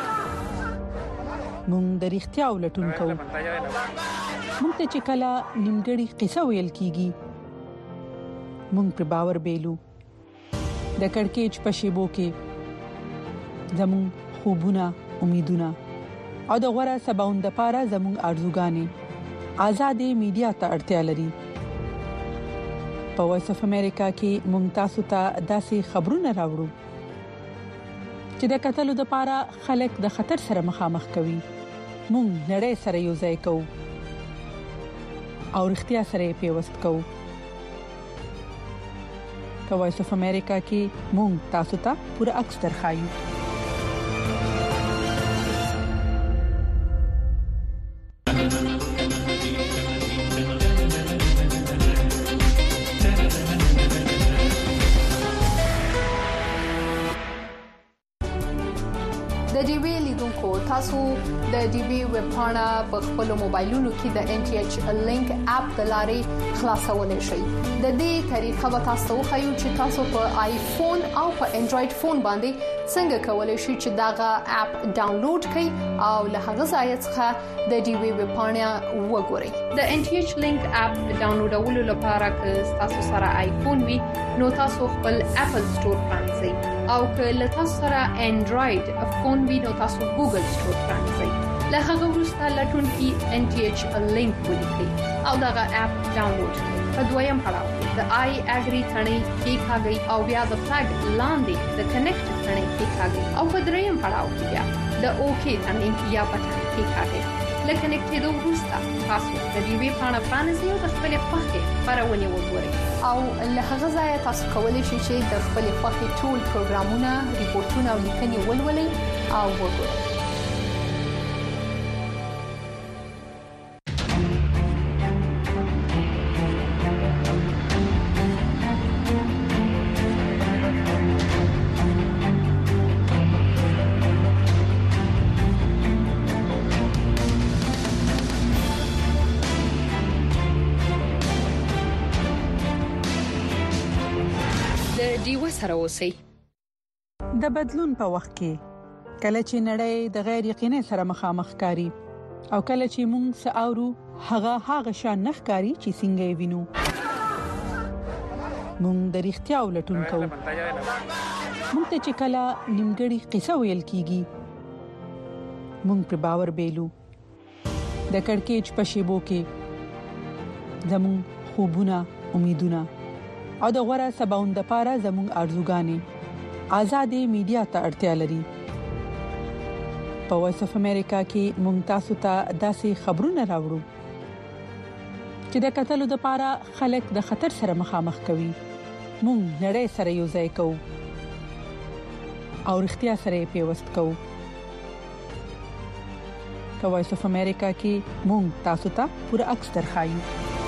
موږ د اړتیا ولټون کوو موږ ته چې کله نیمګړی قصه ویل کیږي موږ پر باور بیلو د کڑکېچ په شیبو کې زموږ خوبونه امیدونه او د غوړه سباوند لپاره زموږ ارزوګانې آزادې میډیا ته اړتیا لري په وایس اف امریکا کې موږ تاسو ته داسې خبرونه راوړو چې د قتل لپاره خلک د خطر سره مخامخ کوي موږ نړۍ سره یو ځای کوو او اړتیا سره پیوست کوو په وایس اف امریکا کې موږ تاسو ته پوره عکس درخایو تاسو د ډي بي ویب پاڼه په خپل موبایلونو کې د ان ټي ایچ لینک اپ د لارې خلاصولای شئ د دې طریقه به تاسو خو چې تاسو په آیفون او په انډراید فون باندې څنګه کولای شئ چې داغه اپ ډاونلوډ کړئ او له هغه ځای څخه د ډي بي ویب پاڼه وګورئ د ان ټي ایچ لینک اپ ډاونلوډولو لپاره که تاسو سره آیفون وي نو تاسو خپل اپل سٹور پرانځئ او که له تاسو سره انډراید فون وي نو تاسو ګوګل سٹور پرانځئ له هغه وروسته لټون کې ان ټي ایچ لینک ولیکئ او داغه اپ ډاونلوډ کړئ په دویم پړاو د آی اګری ثنې کې کاږي او بیا د فلګ لاندې د کنیکټ ثنې کې کاږي او په دریم پړاو کې بیا د اوکی ثنې یا بټن کې کاږي لکه کنیکټېدو وروسته تاسو د ډي وی پاڼه پرانځئ او د خپل خوښې خبرونه وګورئ او له هغه ځای تاسو کولی شئ چې د خپل خوښې ټول پروګرامونه ریپورتونه او لیکنې ولولئ او وګورئ سره اوسئ د بدلون په وخت کې کله چې نړۍ د غیر یقیني سره مخامخ کاری او کله چې موږ ساورو هغه هغه شان نخکاری چې څنګه وینو موږ د اړتیا ولټون کوو موږ ته چې کله نیمګړی قصه ویل کیږي موږ پر باور بیلو د کڑکېچ په شیبو کې زموږ خوبونه امیدونه او د غوړه سباوند لپاره زموږ ارزوګانې آزادې میډیا ته اړتیا لري په وایس اف امریکا کې موږ تاسو ته داسې خبرونه راوړو چې د قتل لپاره خلک د خطر سره مخامخ کوي موږ نړۍ سره یو ځای کوو او اړتیا سره پیوست کوو په وایس اف امریکا کې موږ تاسو ته پوره عکس درخایو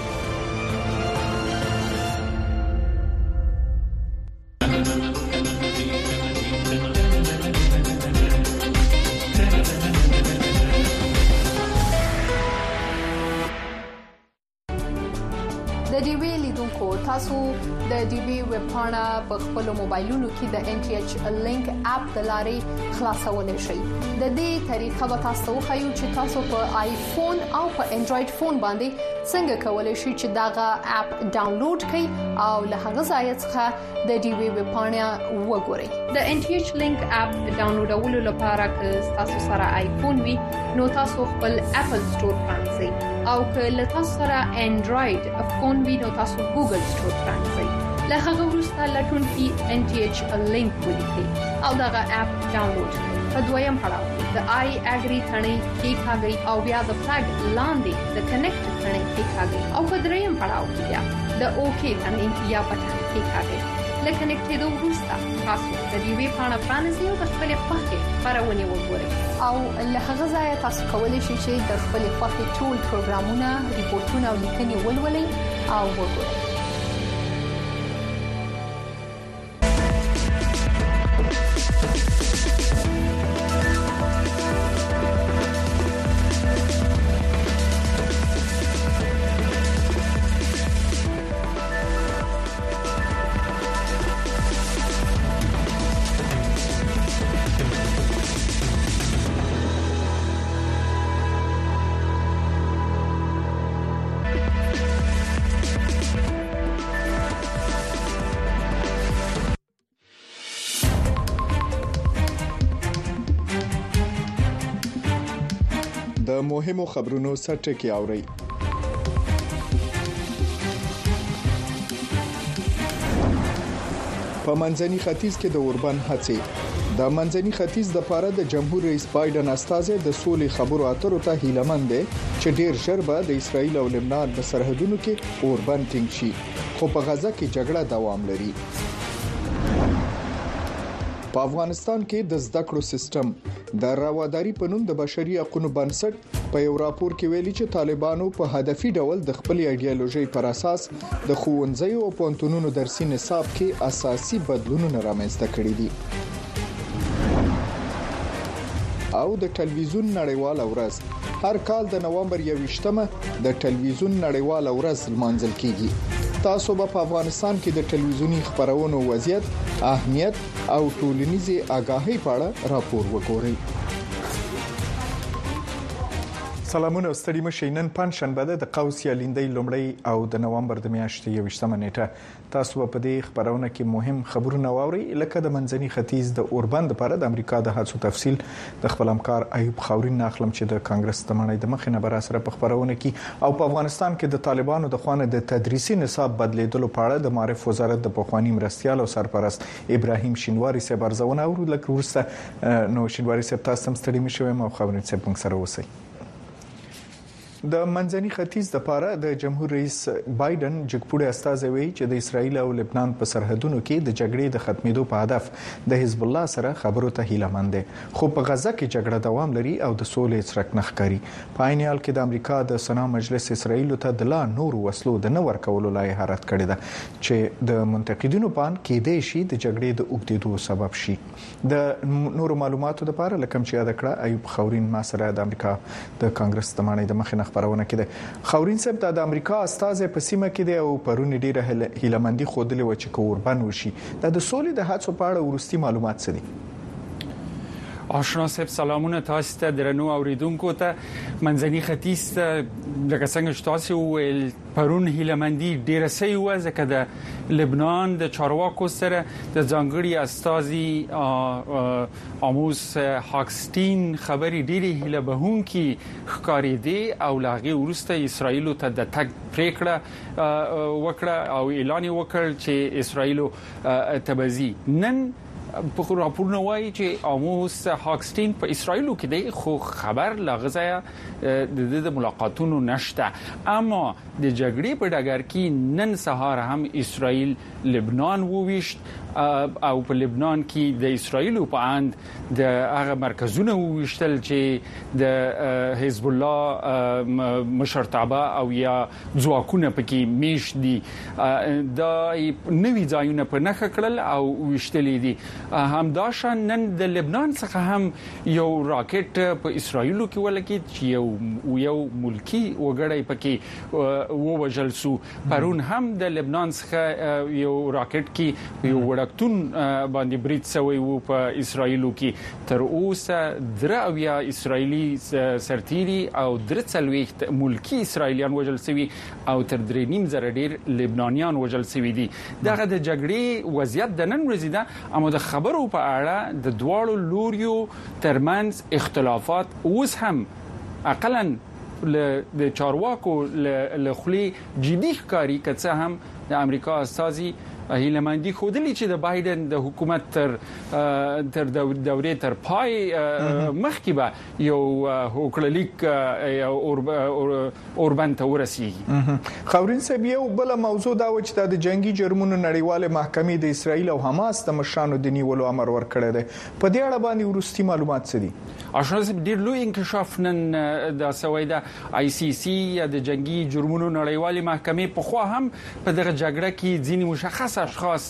تاسو د ډي بي ویب پاڼه په خپل موبایلونو کې د ان ټي ایچ لینک اپ د لارې خلاصولای شئ د دې طریقه به تاسو خو چې تاسو په آیفون او په انډراید فون باندې څنګه کولای شئ چې داغه اپ ډاونلوډ کړئ او له هغه ځای څخه د ډي بي ویب پاڼه وګورئ د ان ټي ایچ لینک اپ ډاونلوډولو لپاره که تاسو سره آیفون وي نو تاسو خپل اپل سٹور پرانځئ او که له تاسو سره انډراید فون وي نو تاسو ګوګل سٹور پرانځئ له هغه وروسته لټون کې ان ټي ایچ لینک ولیکئ او داغه اپ ډاونلوډ کړئ په دویم پړاو د آی اګری ثنې کې کاږي او بیا د فلګ لاندې د کنیکټ ثنې کې کاږي او په دریم پړاو کې بیا د اوکی ثنې یا بټن کې کاږي لکه کنیکټېدو وروسته تاسو د ډي وی پاڼه پرانځئ او د خپل خوښې خبرونه وګورئ او له هغه ځای تاسو کولی شئ چې د خپل خوښې ټول پروګرامونه ریپورتونه او لیکنې ولولئ او وګورئ د مهمو خبرونو سرټکی اوري. په منځني ختیځ کې د اوربان هڅې د منځني ختیځ د پاره د جمهور رئیس بایدن استازي د سولې خبرو اترو ته هیلمن دي چې ډیر ژر به د اسرایل او لبنان په سرحدونو کې اوربان ټینګ شي، خو په غزه کې جګړه دوام لري. په افغانستان کې د زده کړو سیستم د راواداري په نوم د بشري حقوقو بنسټ په یو راپور کې ویلي چې طالبانو په هدفي ډول د خپل ایډیالوژي پر اساس د ښوونځیو او پوهنتونونو درسي نصاب کې اساسي بدلونونه رامنځته کړي دي. او د ټلویزیون نړیواله ورځ هر کال د نومبر یوویشتمه د ټلویزیون نړیواله ورځ لمانځل کیږي. تاسو به په افغانستان کې د ټلویزیوني خبرونو وضعیت، اهمیت او ټولنیزه آگاهی په اړه راپور وګورئ. سلامونه ستړي مشه. نن پنځشنبه ده د قوس یا لیندۍ لومړی او د نومبر د میاشتې یوویشتمه نیټه. تاسو په دې خبرونه کې مهم خبرونه واورئ، لکه د منځني ختیځ د اوربند لپاره د امریکا د هڅو تفصیل د خپل همکار ایوب خاورین ناخلم چې د کانګرس د مړی د مخې نه بر سره په خبرونه کې، او په افغانستان کې د طالبانو د خوانه د تدریسي نصاب بدلیدلو په اړه د معرف وزارت د پخوانی مرستيال او سرپرست ابراهیم شینواری صاحب ارزونه او لکه ورسته نو شینواری صاحب تاسو هم ستړي مشه او خبرونه صاحب موږ سره اوسئ. د منځني ختیځ د پاره د جمهور رئیس بایدن جګپوړي استازي وی چې د اسرایل او لبنان په سرحدونو کې د جګړې د ختمېدو په هدف د حزب الله سره خبرو ته هیله مند دي، خو په غزه کې جګړه دوام لري او د سولې څرک نخکاری. په عین حال کې د امریکا د سنا مجلس اسرایل ته د لا نور وسلو د نور کولو لایحه رد کړې ده چې د منتقدینو پان کې د شي د جګړې د اوږدېدو سبب شي. د نور معلوماتو لپاره لکه چې یاد کړه ایوب خاورین ما سره د امریکا د کانګرس د مړی د مخې خبرونه کړي. خاورین صاحب د امریکا استازي په سیمه کې دی او پرونی ډیره هیلمندي خودلې و چې کوربان وشي. د سولې د هڅو په اړه ورستي معلومات څه دي؟ آشنا صاحب سلامونه تاسو ته درنو اوریدونکو ته. منځني ختیځ لکه څنګه چې تاسو ویل پرون هیلمندي ډیره سي و ځکه د لبنان د چارواکو سره د ځانګړي استازي آموس هاکستین خبري ډیره هیله بهونکي ښکارېدي او لاغي ورسته اسرایل ته د تک پریکړه وکړه او اعلان وکړ چې اسرایل تبزي. نن په راپورونه وایي چې آموس هاکستین په اسرایل کې دی، خو خبر لغزه د د ملاقاتونو نشته. اما د جګړې په ډګر کې نن سهار هم اسرایل لبنان وویشت او په لبنان کې د اسرایل په اند د هغه مرکزونه وویشتل چې د حزب الله مشرتابه او یا ځواکونه پکې میش دي. دا نوې ځایونه په نخښه کړل او ویشتلې دي. همداشان نن د لبنان څخه هم یو راکټ په اسرایل کې ولګید چې یو یو ملکی وګړی پکې ووجل سو. پرون هم د لبنان څخه یو راکټ کې یو وړکتون باندې برید شوی وو په اسرایل کې. تر اوسه دراویا اسرایلی سرتيري او درڅلويخت ملکی اسرایلیان وجل شوی او تر درې نیم زره ډیر لبنانیان وجل شوی دي. دغه د جګړې وضعیت د نن ورځې ده، اما د خبرو په اړه د دواړو لوریو ترمنځ اختلافات اوس هم اقلا د چارواکو له خلی جدي ښکاري، که څه هم د امریکا استازي هیلمندي خودلی چې د بایدن د حکومت تر تر دورې تر پای مخکې به یو هوکړلیک اوربند ته ورسیږي. خاورین صاحب یو بل موضوع دا و چې د جنگي جرمونو نړیواله محکمې د اسرایل او حماس د مشرانو د نیولو امر ورکړی دی. په دې اړه باندې ورستي معلومات څه دي؟ آشنا صاحب ډیر لوی انکشاف نن د سویدا آی سی سی یا د جنگي جرمونو نړیواله محکمې په خوا هم په دغه جګړه کې ځینې مشخص اشخاص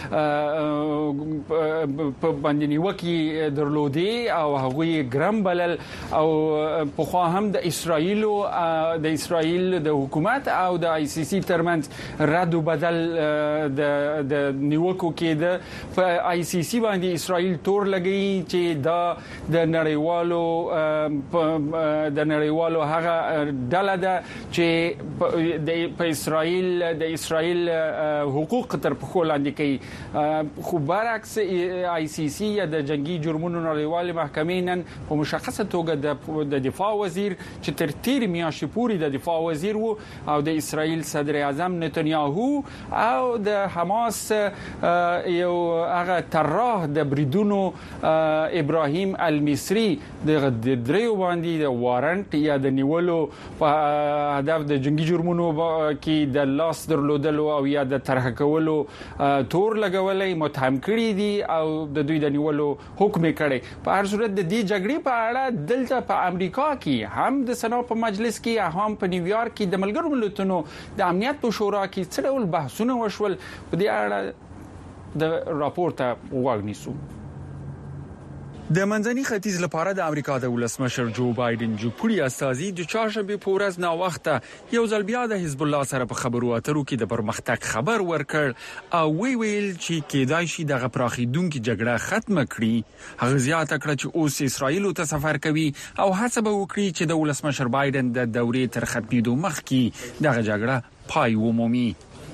په باندې نیوکې درلودي او هغوی ګرام بلل او په خوا هم د اسرایل او د اسرایل د حکومت او د آی سی سی ترمنځ رد و بدل د د نیوکو کې د آی سی سی باندې اسرایل تور لګي چې دا د نړیوالو د نړیوالو هغه ډله ده چې په اسرایل د اسرایل حقوق تر پخو لاندې کوي. خو برعکس آی سی سی یا د جنگي جرمونو نړیوالې محکمې نن په مشخصه توګه د دفاع وزیر چې تر تیر میاشتې پورې د دفاع وزیر وو او د اسرائیل صدر اعظم نتنیاهو او د حماس یو هغه طراح د بریدونو ابراهیم المصری د دریو باندې د وارنټ یا د نیولو په هدف د جنگي جرمونو کې د لاس درلودلو او یا د طرح کولو تور لګولې متهم کړي دي او د دوی د نیولو حکم کړي. په هر صورت د دې جګړې په اړه دلته په امریکا کې هم د سنا په مجلس کې هم په نیویارک کې د ملګرو ملتونو د امنیت په شورا کې څه ډول بحثونه وشول په دې اړه د راپورته وغوښنیسو. د منځني ختیځ لپاره د امریکا د ولسمشر جو بایدن جمهوریت استازي د چهارشنبه په ورځ نا وخته یو ځل بیا د حزب الله سره په خبرو اترو کې د پرمختګ خبر ورکړ او وی ویل چې کېدای شي د غپراخیدونکو جګړه ختم کړي. هغه زیاته کړه چې اوس اسرائیل ته سفر کوي او هڅه به وکړي چې د ولسمشر بایدن د دورې تر ختمېدو مخکې دغه جګړه پای ومومي.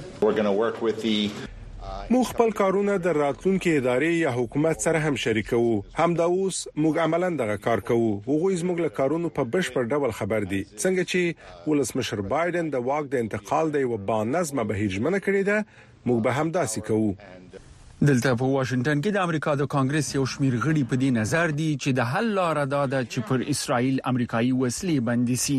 موږ خپل کارونه د راتلونکو ادارې یا حکومت سره هم شریکو. هم دا اوس موږ عملاً دغه کار کوو. هغوی زموږ له کارونو په بشپړ ډول خبر دي. څنګه چې ولسمشر بایدن د واک د انتقال د یو بانظمه بهیر ژمنه کړې ده، موږ به هم داسې کوو. دلته په واشنگټن کې د امریکا د کانګرس یو شمېر غړي په دې نظر دي چې د حل لار دا ده چې پر اسرائیل امریکایي وسلې بندي سي.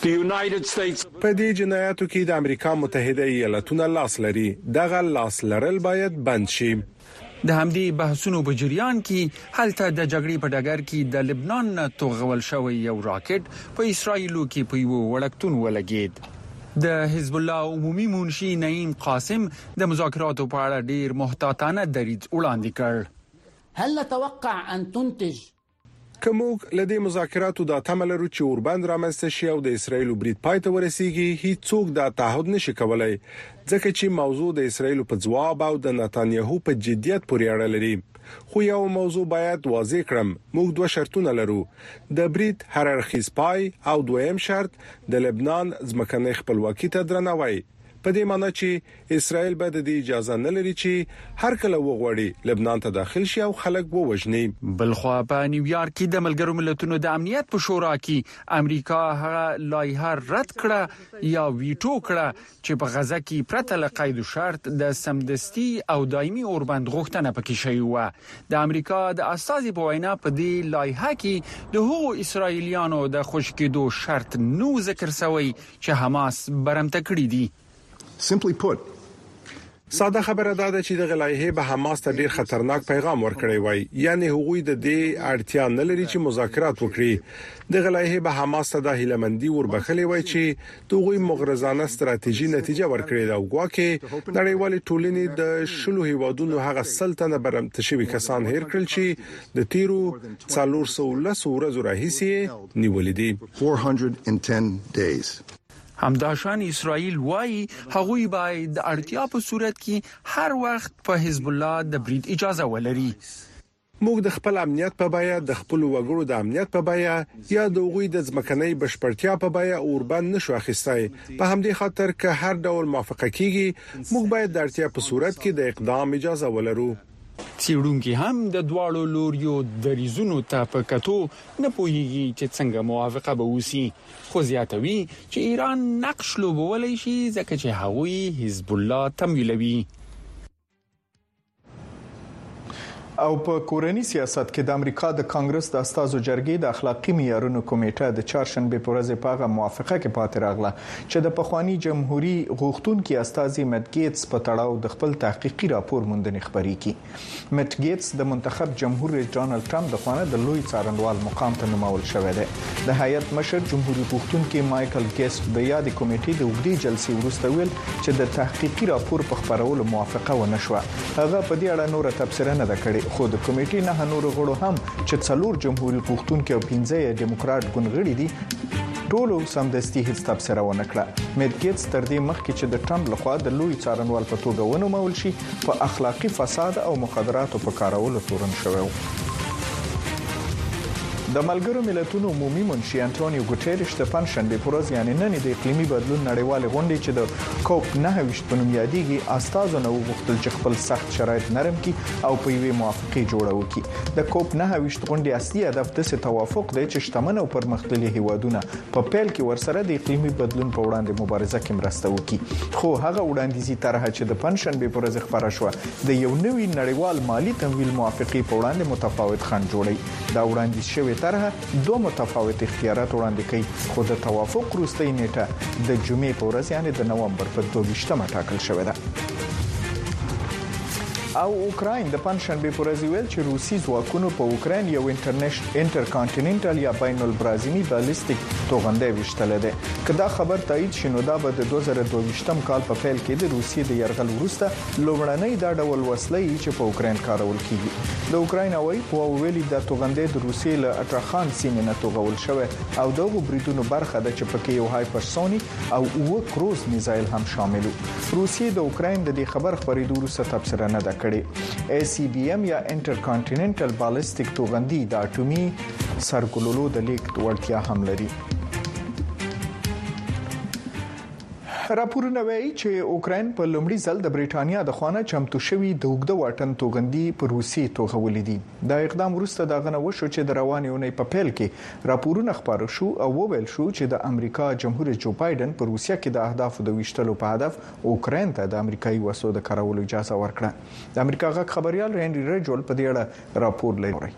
په دې جنایاتو کې د امریکا متحده ایالاتونه لاس لري. دغه لاس لرل باید بند شي. د همدې بحثونو په جریان کې هلته د جګړې په ډګر کې د لبنان نه توغول شوی یو راکټ په اسرائیلو کې په یو وړکتون ولګید. د حزب الله عمومي منشي نعیم قاسم د مذاکراتو په اړه ډیر محتاطانه دریځ وړاندې کړ. هل نتوقع ان تنتج کوموږ لدې مذاکراتو د تملرو چې اوربند رامنځته شي او د اسرایل برید پای ته ورسیږي، هیڅ څوک د تعهد نشي کولای ځکه چې موضوع د اسرایل په ځواب او د نتانیاهو په جديت پورې اړه لري. خو یو موضوع باید واضح کړم، موږ دوه شرطونه لرو: د برید هر اړخیز پای او دویم شرط د لبنان ځمکنۍ خپلواکي ته درناوی. په دې معنی چې اسرائیل به د اجازه نه لري چې هر کله وغوړي لبنان ته داخل شي او خلک ووجني. بلخوا په نیویارک کې د ملګرو ملتونو د امنیت په شورا کې امریکا هغه لایحه رد کړه یا ویټو کړه چې په غزه کې پرته له قید او شرط د سمدستي او دایمي اوربند غوښتنه پکې شوی و. د امریکا د استازي په وینا په دې لایحه کې د هغو اسرایلیانو د خوشکېدو شرط نو ذکر شوی چې حماس برمته کړی دي. Simply put, ساده خبره دا ده چې د غلایحه به حماس ته ډیر خطرناک پیغام ورکړی وای، یعنی هغوی د دې اړتیا نه لري چې مذاکرات وکړي. د غلایحه به حماس ته د هیلمندي وربخلې وای چې دوی مغرضانه ستراتیژي نتیجه ورکړي دا وګواکه نړیوال ټولنې د شلو هیوادونو هغه سلطنه برمته شوی کسان هیر کړل چې د تیرو څلور سوه لس ورځې راهیسې نیولې دي. four hundred ten days. همداشان اسرائیل وایي هغوی باید د اړتیا په صورت کې هر وخت په حزب الله د برید اجازه ولري. موږ د خپل امنیت په بیا، د خپل وګړو د امنیت په بیا یا د غوي د ځمکنۍ بشپړتیا په بیا اوربند نشو اخیستای. په همدې خاطر که هر ډول موافقه کیږي موږ باید د اړتیا په صورت کې د اقدام اجازه ولرو. څېړونکي هم د دواړو لوریو دریزونو ته په کتو نه پوهیږي چې څنګه موافقه به وسی، خو زیاتوي چې ایران نقش لوبولی شي ځکه چې هغوی حزب الله تمویلوي. او په کورنی سیاست کې د امریکا د کانګرس د استازو جرګې د اخلاقی معیارونو کمیټه د چهارشنبه په ورځ په هغه موافقه کې پاتې راغله چې د پخوانی جمهوریت غوښتونکو استازي مټ ګیټس په تړاو د خپل تحقیقي راپور موندنې خبرې کړي. مټ ګیټس د منتخب جمهور رئیس ډانلډ ټرمپ د خوانه د لوی څارنوال مقام ته نومول شوی دی. د هیئت مشر جمهوریت غوښتونکو مایکل ګیټس د یاد کمیټې د وګړي جلسې وروسته ویل چې د تحقیقي راپور په خبرولو موافقه ونه شو. هغه په دې اړه نور تبصره نه کړې، خو د کمیټې نه نور غړو هم چې څلور جمهوریت غوښتونکو او پنځه ډیموکرات ګوندغړي دي ټولو سمدستي هیڅ تبصره ونه کړه. مټ ګیټس تر دې مخکې چې د ټرمپ لخوا د لوی څارنوال په توګه ونومول شي په اخلاقی فساد او مخدراتو په کارولو تورن شوی. د ملګرو ملتونو عمومي منشي انټونیو ګوټيريش د پنځشنبه پر ورځ یعنی نن د اقلیمي بدلون نړیوال غونډې چې د کوپ نه ویشت په نوم یادېږي استازو نو غوښتل چې خپل سخت شرایط نرم کړي او په یوه موافقه جوړه وکړي د کوپ نه ویشت غونډې اصلي هدف د توافق دی چې شتمن او پرمختللي هیوادونه په پیل کې ورسره د اقلیمي بدلون په وړاندې مبارزه کې مرسته وکړي خو هغه وړاندیزي طرح چې د پنځشنبه پر ورځ خبره شو د یو نوي نړیوال مالی تمویل موافقه په وړاندې متفاوت خنډ جوړي دا وړاندیز شوی طرح دوه متفاوت اختیارات وړاندې کوي خو د توافق وروستۍ نیټه د جمعې په ورځ یعنی د نومبر په دوه ویشتمه ټاکل شوې ده او اوکراین د پنځشنبه پر ورځ ویل چې روسي ځواکونو په اوکراین یو انټرنیشنل انټرکانټیننټل یا بین البرازیمي بالستیک توغندې وشتل ده کدا خبر تایید شنو دا به د دوه زره دوه ویشتم کال په پیل کې د روسي د يرغل وروسته لومړنۍ دا ډول وسلې چې په اوکراین کارول کیږي د اوکراین هوایي قوه ویلي د توغندې د روسي له اټراخان سیمې نه توغول شوی او دغه بریدونو برخه ده چې پکې یو هایپرسونیک او اوه کروز میزایل هم شامل وو روسي د اوکراین د دې خبر خبرېدو وروسته تبصره نه ده ای سی بی ایم یا انټرکانټیننټل بالستیک توغندي د اټومي سرګلولو د لیک وړتیا هم لري راپورونه وايي چې اوکراین په لومړي ځل د بریټانیا د خوانه چمتو شوی د اوږده واټن توغندي په روسي توغولې دي دا اقدام وروسته د غنه وشو چې د روانې اونۍ په پیل کې راپورونه خبرو شو او وویل شو چې د امریکا جمهور رئیس جو بایدن په روسیا کې د اهدافو د ویشتلو په هدف اوکراین ته د امریکایي وسلو د کارولو اجازه ورکړه د امریکا غږ خبريال هنري رجول په دې اړه راپور لري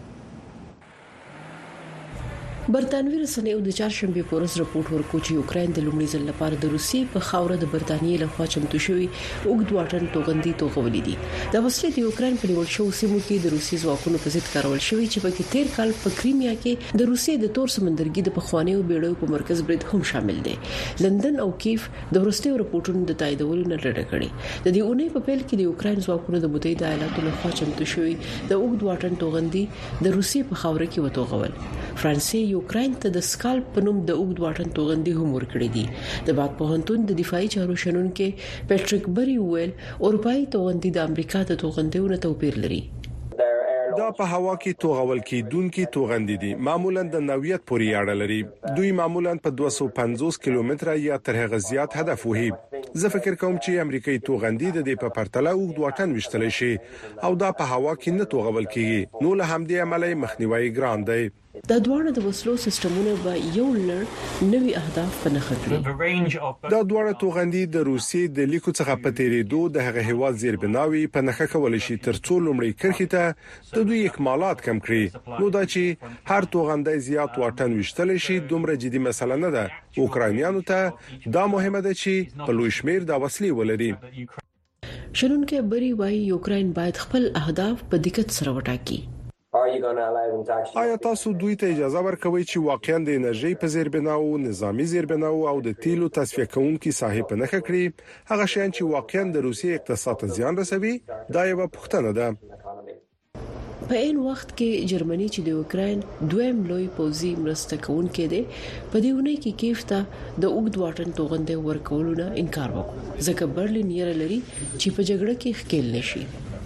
برتانوي رسنیو د چهارشنبه په ورځ راپور ورکړ چې یوکرين د لومړي ځل لپاره د روسي په خاوره د برتانیې لخوا چمتو شوی اوږد واټن توغندي توغولې دي د وسلې د یوکرين په نیول شو سیمو کې د روسي ځواکونو په ضد کارول شوی چې په کې تیر کال په کریمیا کې د روسي د تور سمندرګي د پخوانیو بیړیو په مرکز برید هم شامل دي لندن او کیف د ورستي رپورټونو د تاییدولو نه ډډه کړې د دې اونۍ په پیل کې د یوکرين ځواکونو د متحده ایالاتو لخوا چمتو شوی د اوږد واټن توغندي د روسي په خاوره کې وتوغول فرانسې یوکرين ته د سکالپ په نوم د اوږد واټن توغندي هم ورکړي دي د باد پوهنتون د دفاعي چارو شنونکو پیټریک بری ویل اروپאי توغندي د امریکا د توغندیونو توپیر لري دا په هوا کې توغول کېدونکو توغندي دي معمولا د نوعیت پورې اړه لري دوی معمولا په دوه سوه پنځوس کیلومتره یا تر هغه زیات هدف وهي زه فکر کوم چې امریکایي توغندي د دې په پرتله اوږد واټن وشتل شي او دا په هوا کې نه توغول کیږي نو له همدې عملي مخنیوي ګران دی دا دوه د وسلو سیستمونه به یو لړ نوي اهداف په نخښه کړي دا دوه توغندي د روسي د لیکو څخه په تیریدو د هغه هیواد زیربناوي په نخښه کول شي ترڅو لومړی کرخي ته د دوی اکمالات کم کړي نو دا چې هر توغندي زیات واټن وشتل شي دومره جدي مسله نه ده اوکرانیانو ته دا مهمه ده چې په لوی شمیر دا وسلې ولري شنونکو بری وايي یوکرين باید خپل اهداف په دقت سره وټاکي آیا تاسو دوی ته اجازه ورکوي چې واقعا د انرژي په زیربناو نظامی زیربناو او د تیلو تصفیه کوونکي صاحب نه کړي هغه شین چې واقعا د روسي اقتصاد ته زیان رسوي دا یو پوښتنه ده په این وخت کې جرمني چې د یوکرين دویم لوی پوځي مرسته کوونکی دی په دې ونه کې کیف ته د اوږد واټن توغندي ورکولو نه انکار وکړ ځکه برلین یې لري چې په جګړه کې ښکیل نشي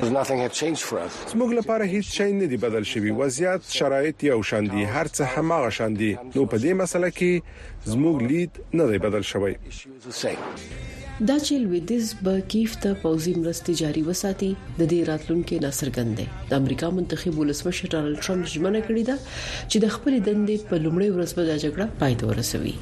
زموږ لپاره هیڅ شی نه دی بدل شوی وضعیت شرایط یو شان دي هر څه هماغه شان دي نو په دې مسله کې زموږ لید نه دی بدل شوی دا چې لویدیز به کیف ته پوځي مرستې جاري وساتي د دې راتلونکو ناصرګند دي د امریکا منتخب ولسمشر ډانلډ ټرمپ ژمنه کړې ده چې د خپل دندې په لومړي ورځ به د جګړه پای ته ورسوي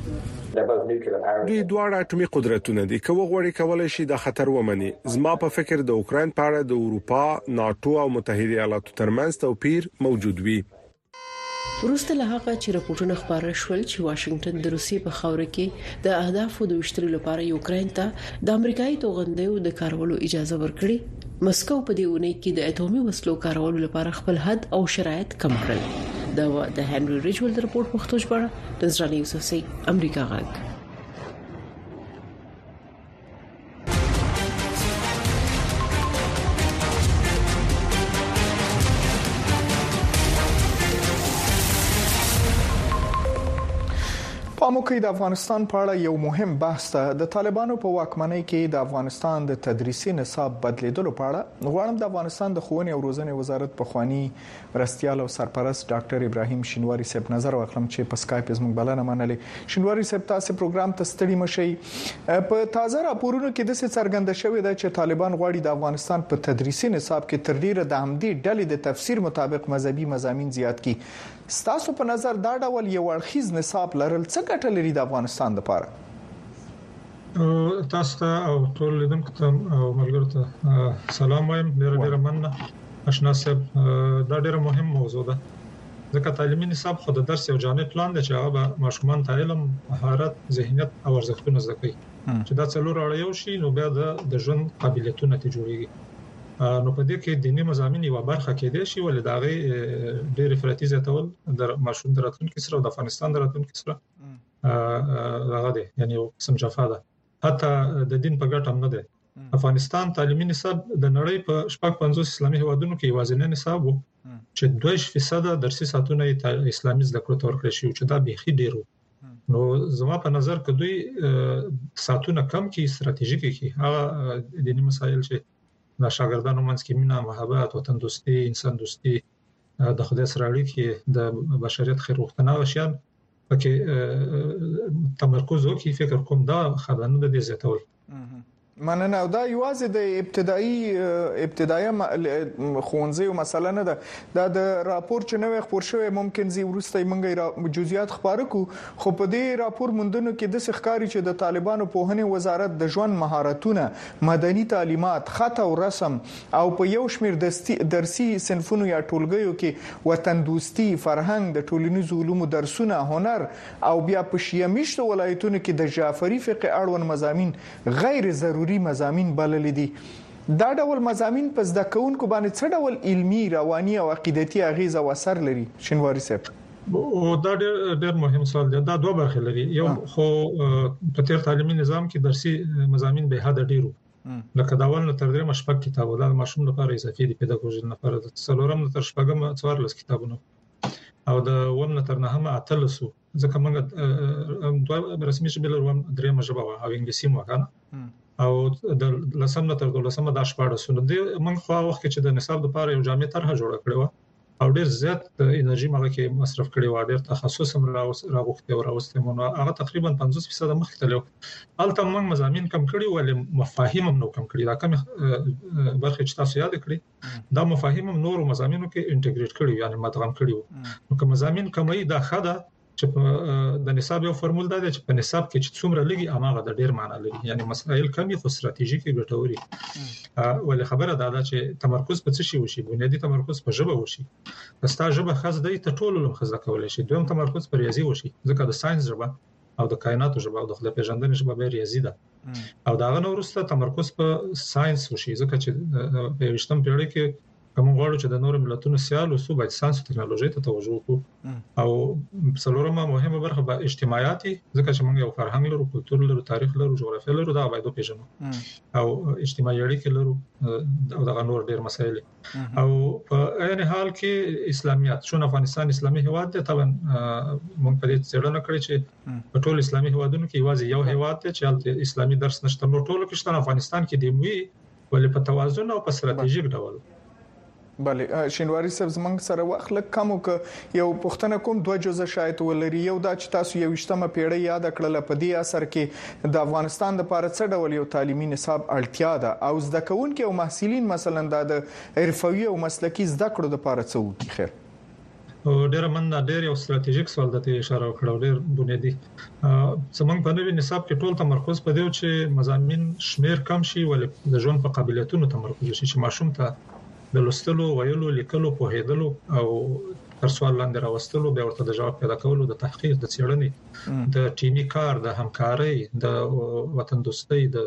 دوی دواړه اټومي قدرتونه دي کوم غوړي کولای شي د خطر ومني زما په فکر د اوکرين په اړه د اروپا ناتو او متحده ایالاتو ترمنځ توپیر موجود وي وروسته له هغه چې راپورټونه خبره شول چې واشنگټن د روسیې په خاوره کې د اهدافو د وشتلو لپاره یوکرين ته د امریکایي توغندیو د کارولو اجازه ورکړي مسکو په دې ونه کې د اټومي وسلو کارولو لپاره خپل حد او شرایط کم کړل دا د هنري ریجول د رپورت پښتو ژباړه د نظرانه یوسف سي امریکا غږ پام وکړئ د افغانستان په اړه یو مهم بحث ته د طالبانو په واکمنۍ کې د افغانستان د تدریسي نصاب بدلیدلو په اړه غواړم د افغانستان د ښوونې او روزنې وزارت پخوانی مرستیال او سرپرست ډاکټر ابراهیم شینواری صاحب نظر واخلم چې په سکایپ زموږ بلنه منلې. شینواری صاحب تاسو پروګرام ته ستړي مشئ. په تازه راپورونو کې د څه څرګنده شوې ده چې طالبان غواړي د افغانستان په تدریسي نصاب کې تر ډیره د همدې ډلې د تفسیر مطابق مذهبي مضامین زیات کړي. ستاسو په نظر دا ډول یو اړخیز نصاب لرل څه ګټه لري د افغانستان لپاره؟ تاسو ته او ټول لیدونکو ته او ملګرو ته سلام وایم. ډیره ډیره مننه آشنا صاحب. دا ډیره مهم موضوع ده ځکه تعلیمي نصاب خو د درس یو جامع پلان دی چې هغه ماشومان ته علم، مهارت، ذهنیت او ارزښتونه زده کوي. چې دا څلور اړه یو شي نو بیا د ژوند قابلیتونه ته جوړیږي. نو په دې کې دیني مضامین یو برخه کې دي شي ولې دا غي ډېر افراطي زیاتول د ماشوم دراتونکو سره او د افغانستان دراتونکو سره هغه دي یعنی یو قسم جفا ده حتی د دین په ګټه هم نه ده. افغانستان تعلیمي نصاب د نړۍ په شپږ پنځوس اسلامي هیوادونو کې یوازینی نصاب وو چې دوه فیصد درسي ساعتونه اسلامي زده کړو ته ورکړل شي چې دا بيخي ډیرو. نو زما په نظر کې دوی ساعتونه کم کی استراتیژیک کی هغه دیني مسایل چې د شاګردانو منځ کې مینه، محبت، وطن دوستي، انسان دوستي، د خدای سره اړیکې، د بشریت خیر غوښتنه او شیان پکې تمرکز وکړي. فکر کوم دا خدانه د زیاتول مننه. او دا یوازې د ابتدایي ابتدایي ښوونځیو مسله نه ده. دا د راپور چې نوې خبر شوی ممکن زی ورسته منګي جزئیات خبره کو خو په دې راپور موندنو کې د ښکاری چې د طالبانو پوهنې وزارت د ژوند مهارتونه، مدني تعلیمات، خط او رسم او په یو شمیر درسي صنفونو یا ټولګیو کې وطن دوستي، فرهنګ، د ټولنیزو علومو درسونه، هنر او بیا په شیمیشتو ولایتونو کې د جعفری فقه اړوند مضامین غیر ضروري مضامین بلل دي. دا ډول مضامین په زده کوونکو باندې څه ډول علمي، رواني او عقیدتي اغیزه او اثر لري؟ شینواری صاحب. او دا ډېر ډېر مهم سوال دی. دا دوه برخې لري. یو خو په تیر تعلیمي نظام کې درسي مضامین به حد ډیرو لکه دا ول تر درې مشپک کتابونه د ماشوم لپاره اضافي دي، پیداګوژي لپاره د څلورم تر شپږم څوارلس کتابونه او د وم تر نهم اتلسو ځکه موږ دوه رسمي ژبه لرو، درېمه ژبه او انګلیسي مو کنه او د لسم تر دولسمه د شپاړه سونه دی. موږ خو وخت چې د نصاب لپاره یو جامع طرحه جوړه کړې و او ډېر زیات انرژي مغه کې مصرف کړی و، ډېر تخصص هم راغوښته او راوسته مونږ هغه تقریبا پنځوس فیصد مخ ته لو الته موږ مضامین کم کړی ولې مفاهیم هم نو کم کړی. دا کوم برخه چې تاسو یاد کړی دا مفاهیم هم نور مضامینو کې انټیګریټ کړی یعنی مدغم کړی. نو کوم مضامین کمای دا خده چې د نصاب یو فرمول دا دی چې په نصاب کې چې څومره لګي اماغه د ډیر معنی لري، یعنی مسائل کمی خو ستراتیژیکي ګټوري. ولې خبره دا ده چې تمرکز په څه شي وشي؟ بنیادی تمرکز په ژبه وشي. ستا ژبه خاص دی ته ټول علوم خزه کولای شي. دویم تمرکز په ریاضي وشي ځکه د ساينس ژبه او د کائناتو ژبه او د خدای پیژندنې ژبه به ریاضي ده او دا غو ورسته تمرکز په ساينس وشي ځکه چې په وشتم پیړۍ کې کوم غواړو چې د نور ملتونو سیال او صوبایت ساينس او ټکنالوژي ته توجه وکړو. او څلورمه مهمه برخه به اجتماعاتي ځکه چې موږ یو فرهنګ لرو، کلتور لرو، تاریخ لرو، جغرافیه لرو، دا باید پیژنو او اجتماعي اړیکې لرو او دا نور ډیر مسایل. او په عین حال کې اسلامیات شون افغانستان اسلامي هیواد دی. طبعا موږ په دې څرګنده کړی چې په ټول اسلامي هیوادونو کې یوازې یو هیواد دی چې اسلامي درس نشته. نو ټول کې شته افغانستان کې دی وی ولې په توازن او په ستراتیژیک ډول. بله شینواری صاحب زمنګ سره واخله کومو ک یو پښتنه کوم دوه جزء شاید ولري. یو دا چې تاسو یو وشتمه پیړۍ یاد کړل په دې اثر کې د افغانستان لپاره څه ډول یو تعلیمي نصاب اړتیا ده او زده کوونکي او محصلین مثلا د حرفوي او مسلکي زده کړو لپاره څه وکړي؟ خیر او ډېر مننه. ډېر یو ستراتیژیک سوال ته اشاره وکړه، ډېر بنیادی. زمونږ په نوې نصاب کې ټول تمرکز په دې چې مضامین شمیر کم شي ولې د ژوند په قابلیتونو تمرکز شي چې ماشوم ته د لوستلو، ویلو، لیکلو، پوهېدلو او تر سوال لاندې راوستلو، بیا ورته د جواب پیدا کولو، د تحقیق، د څېړنې، د ټیمي کار، د همکارۍ، د وطن دوستۍ، د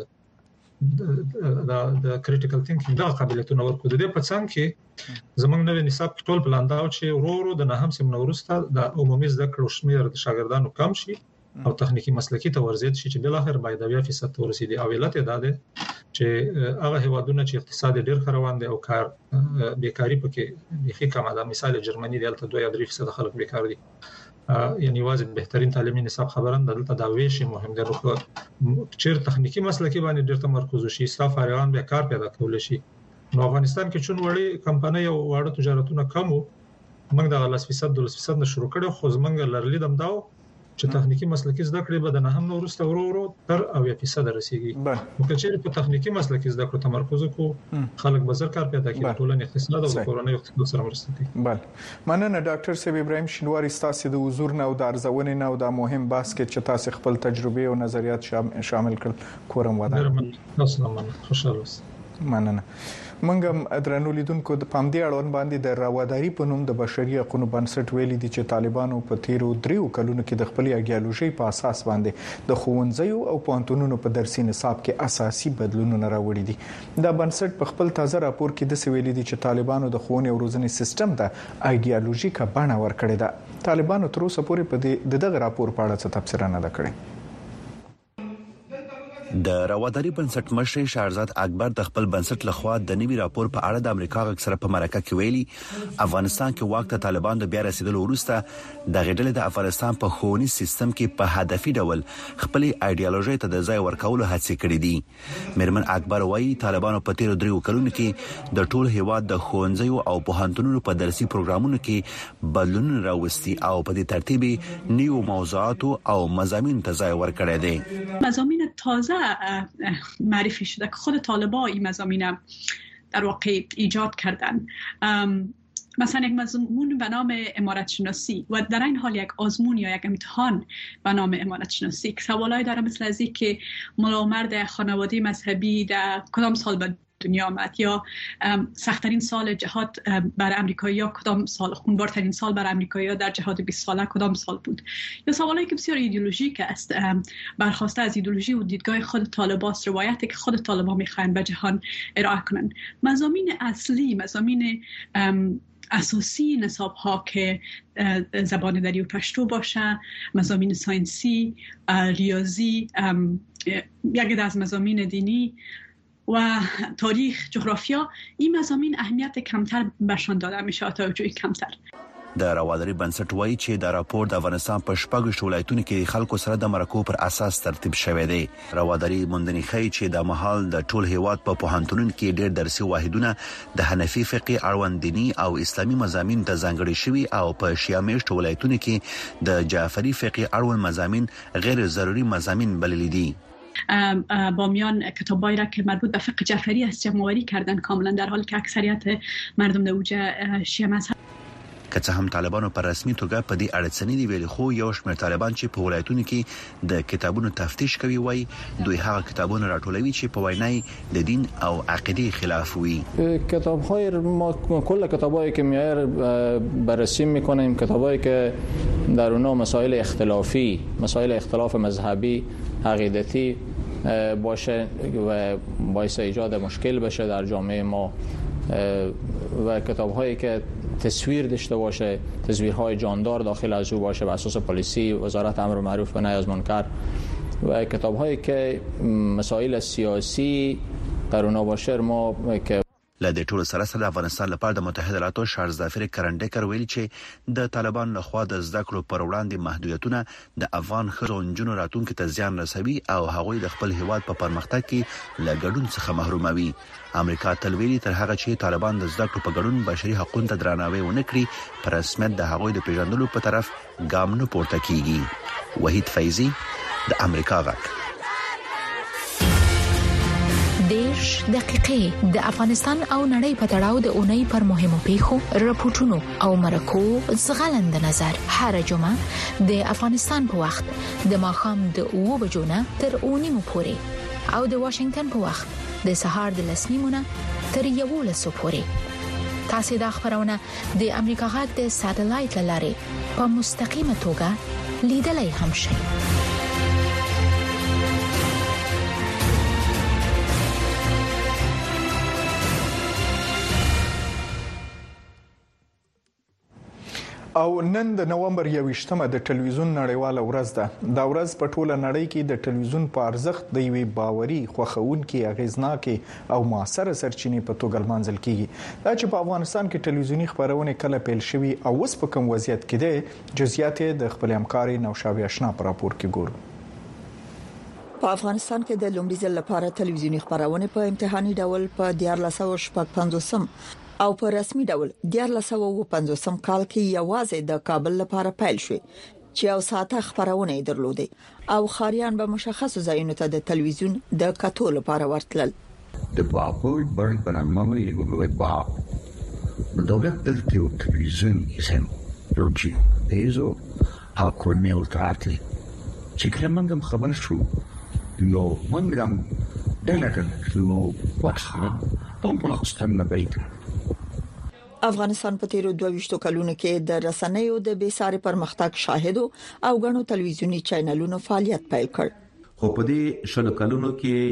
د کریټیکل تھینکینګ دا قابلیتونه ورکو. د دې په څنګ کې زمونږ نوې نصاب ټول پلان دا چې ورو ورو د نهم سیم نورسته د عمومي زده کړو شمیر د شاګردانو کم شي او تخنیکی مسلکی ته ورزید شي چې بل اخر باید بیا فیصد ته ورسیدي. او علت دا ده چې هغه هیوادونه چې اقتصاد ډیر خروان دي او کار بیکاری پکې بيخي کم ده. مثال جرمني دلته دوه یا درې فیصد خلک بیکار دي یعنی واځي بهترین تعلیمي نصاب خبرن دلته دا ویشي مهم دی. نو چیر تخنیکی مسلکی باندې ډیر تمرکز وشي، صاف فارغان به کار پیدا کول شي. نو افغانستان کې چون وړي کمپنۍ او واړه تجارتونه کم وو، موږ د لس فیصد دولس فیصد نه شروع کړو، خو زمونږ لرلې دم داو چې تخنیکی مسلکی زده کړې به د نه هم نو ورسته ورو ورو تر اویا فیصد رسیدي. نو که چیرې په تخنیکی مسلکی زده کړو تمرکز وکړو، خلک بازار کار پیدا کوي، ټولنې اقتصاد او کورنۍ اقتصاد سره مرسته کوي. بله، مننه ډاکټر صاحب ابراهیم شینواری، ستاسو د حضور نه او د ارزونې نه او د مهم بحث کې چې تاسو خپل تجربه او نظریات شامل کړل، کورم ودان. تاسو نه خوشاله اوسئ. مننه. منګم درنو لیدونکو د پامدې اړوند باندې د راواداری په نوم د بشري حقوقو بنسټ ویلي دي چې طالبانو په تیرو دریو کلونو کې د خپل ایډیالوژي په اساس باندې د خوندزیو او پوهنتونونو په درسي نصاب کې اساسي بدلونونه راوړي دي. دا بنسټ په خپل تازه راپور کې د سویلي دي چې طالبانو د ښوونې او روزنې سیستم د ایډیالوژیکه بڼه ورکړې ده. طالبانو تر اوسه پورې په دغه راپور په اړه څه تبصره نه ده کړې. د راواداری بنسټ مشر شهرزاد اکبر د خپل بنسټ لخوا د نوي راپور په اړه د امریکا غږ سره په مرکه کې ویلي افغانستان کې واک ته طالبان د بیا رسیدلو وروسته د غډلې د افغانستان په ښوونیز سیستم کې په هدفي ډول خپل ایډیالوژي ته د ځای ورکولو هڅې کړې دي. میرمن اکبر وایي طالبانو په تیرو دریو کلونو کې د ټول هیواد د ښوونځیو او پوهنتونونو په درسي پروګرامونو کې بدلون راوستي او په دې ترتیب نیو موضوعات او مضامین ته ځای ورکړی دی. مضامین تازه معرفی شده که خود طالبان این مضامین در واقع ایجاد کردن. مثلا یک مضمون به نام امارت شناسی و در این حال یک آزمون یا یک امتحان به نام امارت شناسی که سوالایی داره مثل از این که ملامرد خانواده مذهبی در کدام سال به دنیا آمد، یا سخت‌ترین سال جهاد بر امریکایی‌ها کدام سال، خونبارترین سال بر امریکایی‌ها در جهاد بیست ساله کدام سال بود، یا سوالایی که بسیار ایدئولوژیک است، برخواسته از ایدئولوژی و دیدگاه خود طالبان، روایتی که خود طالبان می‌خواهند به جهان ارائه کنند. مضامین اصلی، مضامین اساسی نصاب ها که زبان دری و پشتو باشه، مضامین ساینسی، ریاضی، یک از مضامین دینی و تاریخ، جغرافیا، این مضامین اهمیت کمتر بهشان داده میشه، توجه کمتر. د راواداری بنسټ وایي چې دا راپور د افغانستان په شپږ ولایتونو کې خلکو سره د مرکو پر اساس ترتیب شوی دی. راواداری موندنی ښیي چې د مهال د ټول هیواد په پوهنتونونو کې ډېر درسي واحدونه د حنفي فقه اړوند دینی او اسلامي مضامین ته ځانګړي شوي او په شیعه میشت ولایتونو کې د جعفری فقه اړوند مضامین غیر ضروری مضامین بلل دي. بامیان کتابایی را که مربوط به فقه جعفری است جمع‌آوری کردن کاملا، در حالی که اکثریت مردم د اوجه شیعه مذهب. که څه هم طالبانو پر رسمي توګه په دې اړه څه نه دی ویلي، خو یو شمېر طالبان چې په ولایتونو کې د کتابونو تفتیش کوي وایي دوی هغه کتابونه راټولوي چې په وینای د دین او عقیده خلاف وي. کتاب‌های ما کل کتابایی که میار بررسی میکنیم کتابایی که در اونها مسائل اختلافی، مسائل اختلاف مذهبی، عقیدتی باشه و باعث ایجاد مشکل بشه در جامعه ما و کتاب‌هایی که تصویر داشته باشه، تصویرهای جاندار داخل از او باشه بر اساس پالیسی وزارت امر معروف و نهی از منکر، و کتاب‌هایی که مسائل سیاسی در اونها باشه ما که لدې ټول سره سره افغانستان لپاره د متحده ایالاتو شارزدافر کرنډیکر ویلي چې د طالبان لخوا د زده کړو پر وړاندې محدودیتونه د افغان ښځو نجونو راتلونکي ته زیان رسوي او هغوی د خپل هیواد په پرمختګ کې له ګډون څخه محروموي. امریکا تل ویلي تر هغه چې طالبان د زده کړو په ګډون بشري حقوقو ته درناوی ونه کړي په رسمیت د هغوی د پیژندلو په طرف ګام نه پورته کیږي. وحید فیضی، د امریکا غږ. دیش دقیقې د افغانستان او نړۍ په تړاو د اونۍ پر مهمو پیښو، راپورټونو او مرکو زغلند نظر هر جمعه د افغانستان په وخت د ماښام د اوو بجو نه تر اوو نیمو پورې او د واشنگټن په وخت د سهار د لس نیمو نه تر یوولسو پورې. تاسو د خبرونه د امریکا غږ د ساتلایت لارې په مستقیمه توګه لیدلای هم شئ. او نن د نومبر یوویشتمه د ټلویزیون نړیواله ورځ ده. دا ورځ په ټوله نړۍ کې د ټلویزیون په ارزښت د یوې باوري، خوښونکي، اغیزناکي او موثره سرچینې په توګه لمانځل کیږي. دا چې په افغانستان کې ټلویزیونی خبرونه کله پیل شوي او اوس په کوم وضعیت کې ده، جزئیات د خپل همکاري نوشابه آشنا پر راپور کې ګورو. په افغانستان کې د لومړي ځل لپاره ټلویزیونی خبرونه په امتحاني ډول په دیارلس سوه شپږ پنځوسم او په رسمي ډول دیارلس سوه اووه پنځوسم کال کې یوازې د کابل لپاره پیل شوې چې یو ساعته خبرونه درلودې او خاریان به مشخصو ځایونو ته د ټلویزیون د کتو لپاره ورتلل. د باپور برن برنامه یې وګورئ با دولت د ټلویزیون یې روجي دیزو ها کورنیل تراتلی چې کله موږ خبر شو نو موږ هم دغه نو واخره په پاکستان باندې افغانستان په تیرو دوه ویشتو کلونو کې د رسنیو د بیساري پرمختګ شاهد او غنو ټلویزیونی چینلونو فعالیت پیل کړ. خو په دې شلو کلونو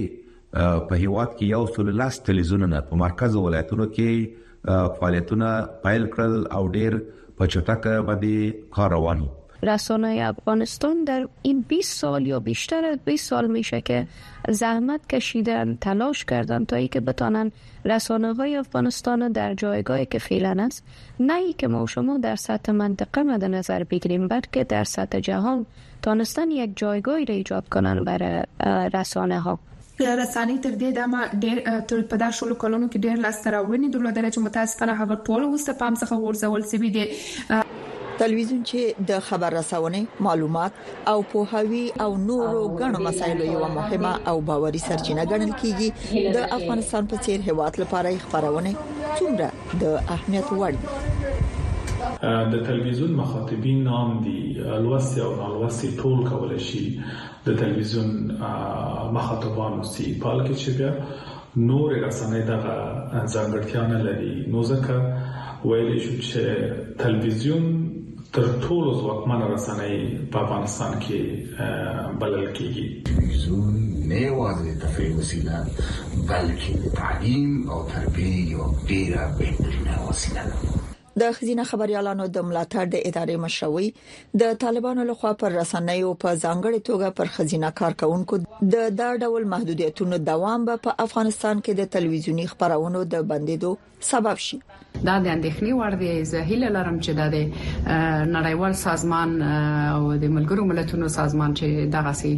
کې په هیواد کې یو څو لاس ټلویزیونونه په مرکز ولایتونو کې فعالیتونه پیل کړل او ډېر په چټکه باندې کار روان. رسانه‌های افغانستان در این بیست سال یا بیشتر از بیست سال میشه که زحمت کشیدن، تلاش کردن تا اینکه بتونن رسانه‌های افغانستان در جایگاهی که فعلا است، نه اینکه ما شما در سطح منطقه مد نظر بگیریم، بلکه در سطح جهان تونستن یک جایگاهی را ایجاد کنن برای رسانه‌ها. رسانې تر دې دمه ډېر تر په داسې شلو کلونو کې ډېر لاسته راوړنې درلودل چې متاسفانه هغه ټول اوس په پام څخه ورزول شوی دي. ټلویزیون چې د خبر رسونې، معلومات او پوهاوی او نورو غنو مسایلو یو مهمه او باوري سرچینه ګڼل کیږي، د افغانستان په څیر هیواد لپاره خبرونه څومره د اهمیت وړ دي. د ټلویزیون مخاطبین نام دي لوستي او نالوستي ټول کولای شي د ټلویزیون مخاطبانو سي پال کې چې بیا نور رسنۍ دغه ځانګړتیا نه لري. نو ځکه ویل شو چې ټلویزیون تر ټولو ځواکمن رسنۍ په افغانستان کې بلل کیږي. ټلویزیون نه یوازې د تفریح وسیله بلکې د تعلیم او تربیې یو ډیره بهترینه وسیله ده. د خزینه خبريالانو د ملاتړ د ادارې مشروي د طالبانو لخوا پر رسنیو په ځانګړي توګه پر خزینه کارکونکو د دا ډول محدودیتونو دوام به په افغانستان کې د ټلویزیونی خبرونو د بندیدو سبب شي. دا د اندېښنې وړ دی. زه هیله لرم چې د نړیوال سازمان او د ملګرو ملتونو سازمان چې دغه سي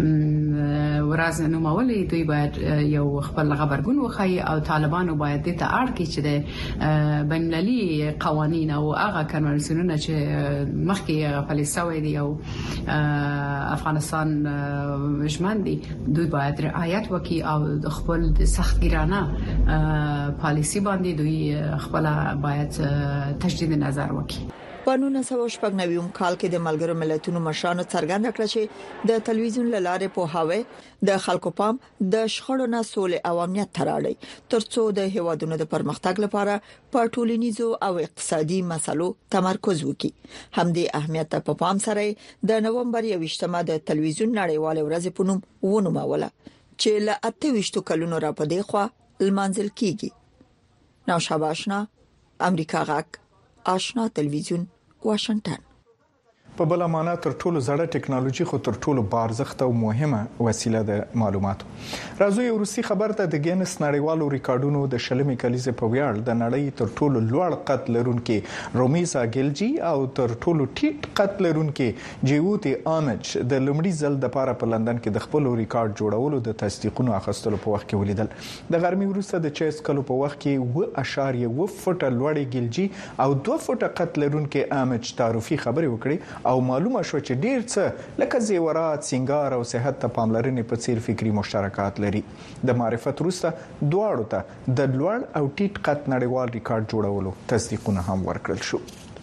ورځ نومولې دوی باید یو خپل خبرګون وخی او طالبانو باید د ته اړ کې چې د بین‌المللي قوانین او هغه کنوانسیونونه چې مخکې فلسفه دی او افغانستان ژمن دي دوی باید رعایت وکړي او خپل سختگیرانه پالیسی باندې دوی خپل باید تجدید نظر وکړي. په نولس سوه شپږ نوي کال کې د ملګرو ملتونو مشرانو څرګنده کړه چې د ټلویزیون لاره په هاوی د خلکو پام د شخړو نه سولې او امنیت تراړي ترڅو د هیوادونو د پرمختګ لپاره په ټولنیزو او اقتصادي مسلو تمرکز وکړي. همدې اهمیت په پام سره د نومبر یوویشتمه د ټلویزیون نړیواله ورځ په نوم ونوموله چې له اته ویشتو کلونو را پدې خوا لمانځل کیږي. نوشابه آشنا، امریکا غاک، آشنا ټلویزیون، واشنگټن. په بل معنا تر ټولو زړه ټکنالوژي خو تر ټولو بارزخت او مهمه وسیله د معلوماتو. راځو یو روسي خبر ته د ګینس نړیوالو ریکارډونو د شلمې کلیزې په ویاړ د نړۍ تر ټولو لوړ قد لرونکي رومیزا ګلجی او تر ټولو ټیټ قد لرونکي جیوتی آمج د لومړي ځل د پاره په لندن کې د خپل ریکارډ جوړولو د تصدیقونو اخیستلو په وخت کې ولیدل. د غرمې وروسته د چیس کلو په وخت کې و اشاریه و فټه لوړې ګلجی او دوه فټه قد لرونکي آمج تعارفي خبرې وکړي او معلومه شو چې ډیر څه لکه زیورات، سنگار او صحت ته پاملرنې په څیر فکری مشترکات لري. د معرفت وروسته دواړو ته د لوړ او ټیټ قد نړیوال ریکارډ جوړولو تصدیقونه هم ورکړل شو.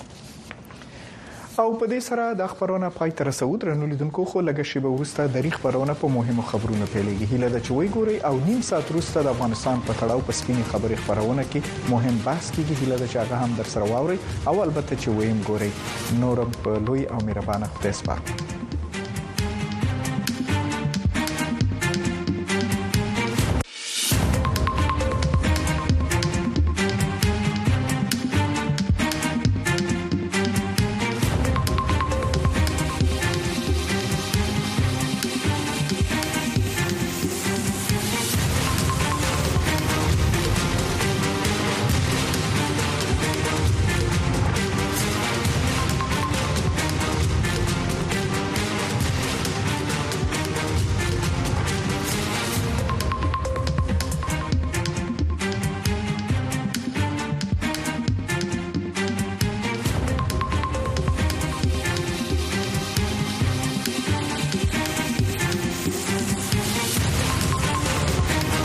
او په دې سره د خبرونه پای ته رسو. درنو لیدونکو خو لږ شی به وروسته د ریښ خبرونه په مهمو خبرونو پیلېږي. هیله ده چې وی ګوري او نیم ساعت وروسته د افغانستان په تړاو په سپینې خبرې خبرونه کې مهم بحث کیږي. هیله ده چې هغه هم در سره واوري او البته چې ویم ګوري. نورم په لوی او مهربانه خدای سپارم.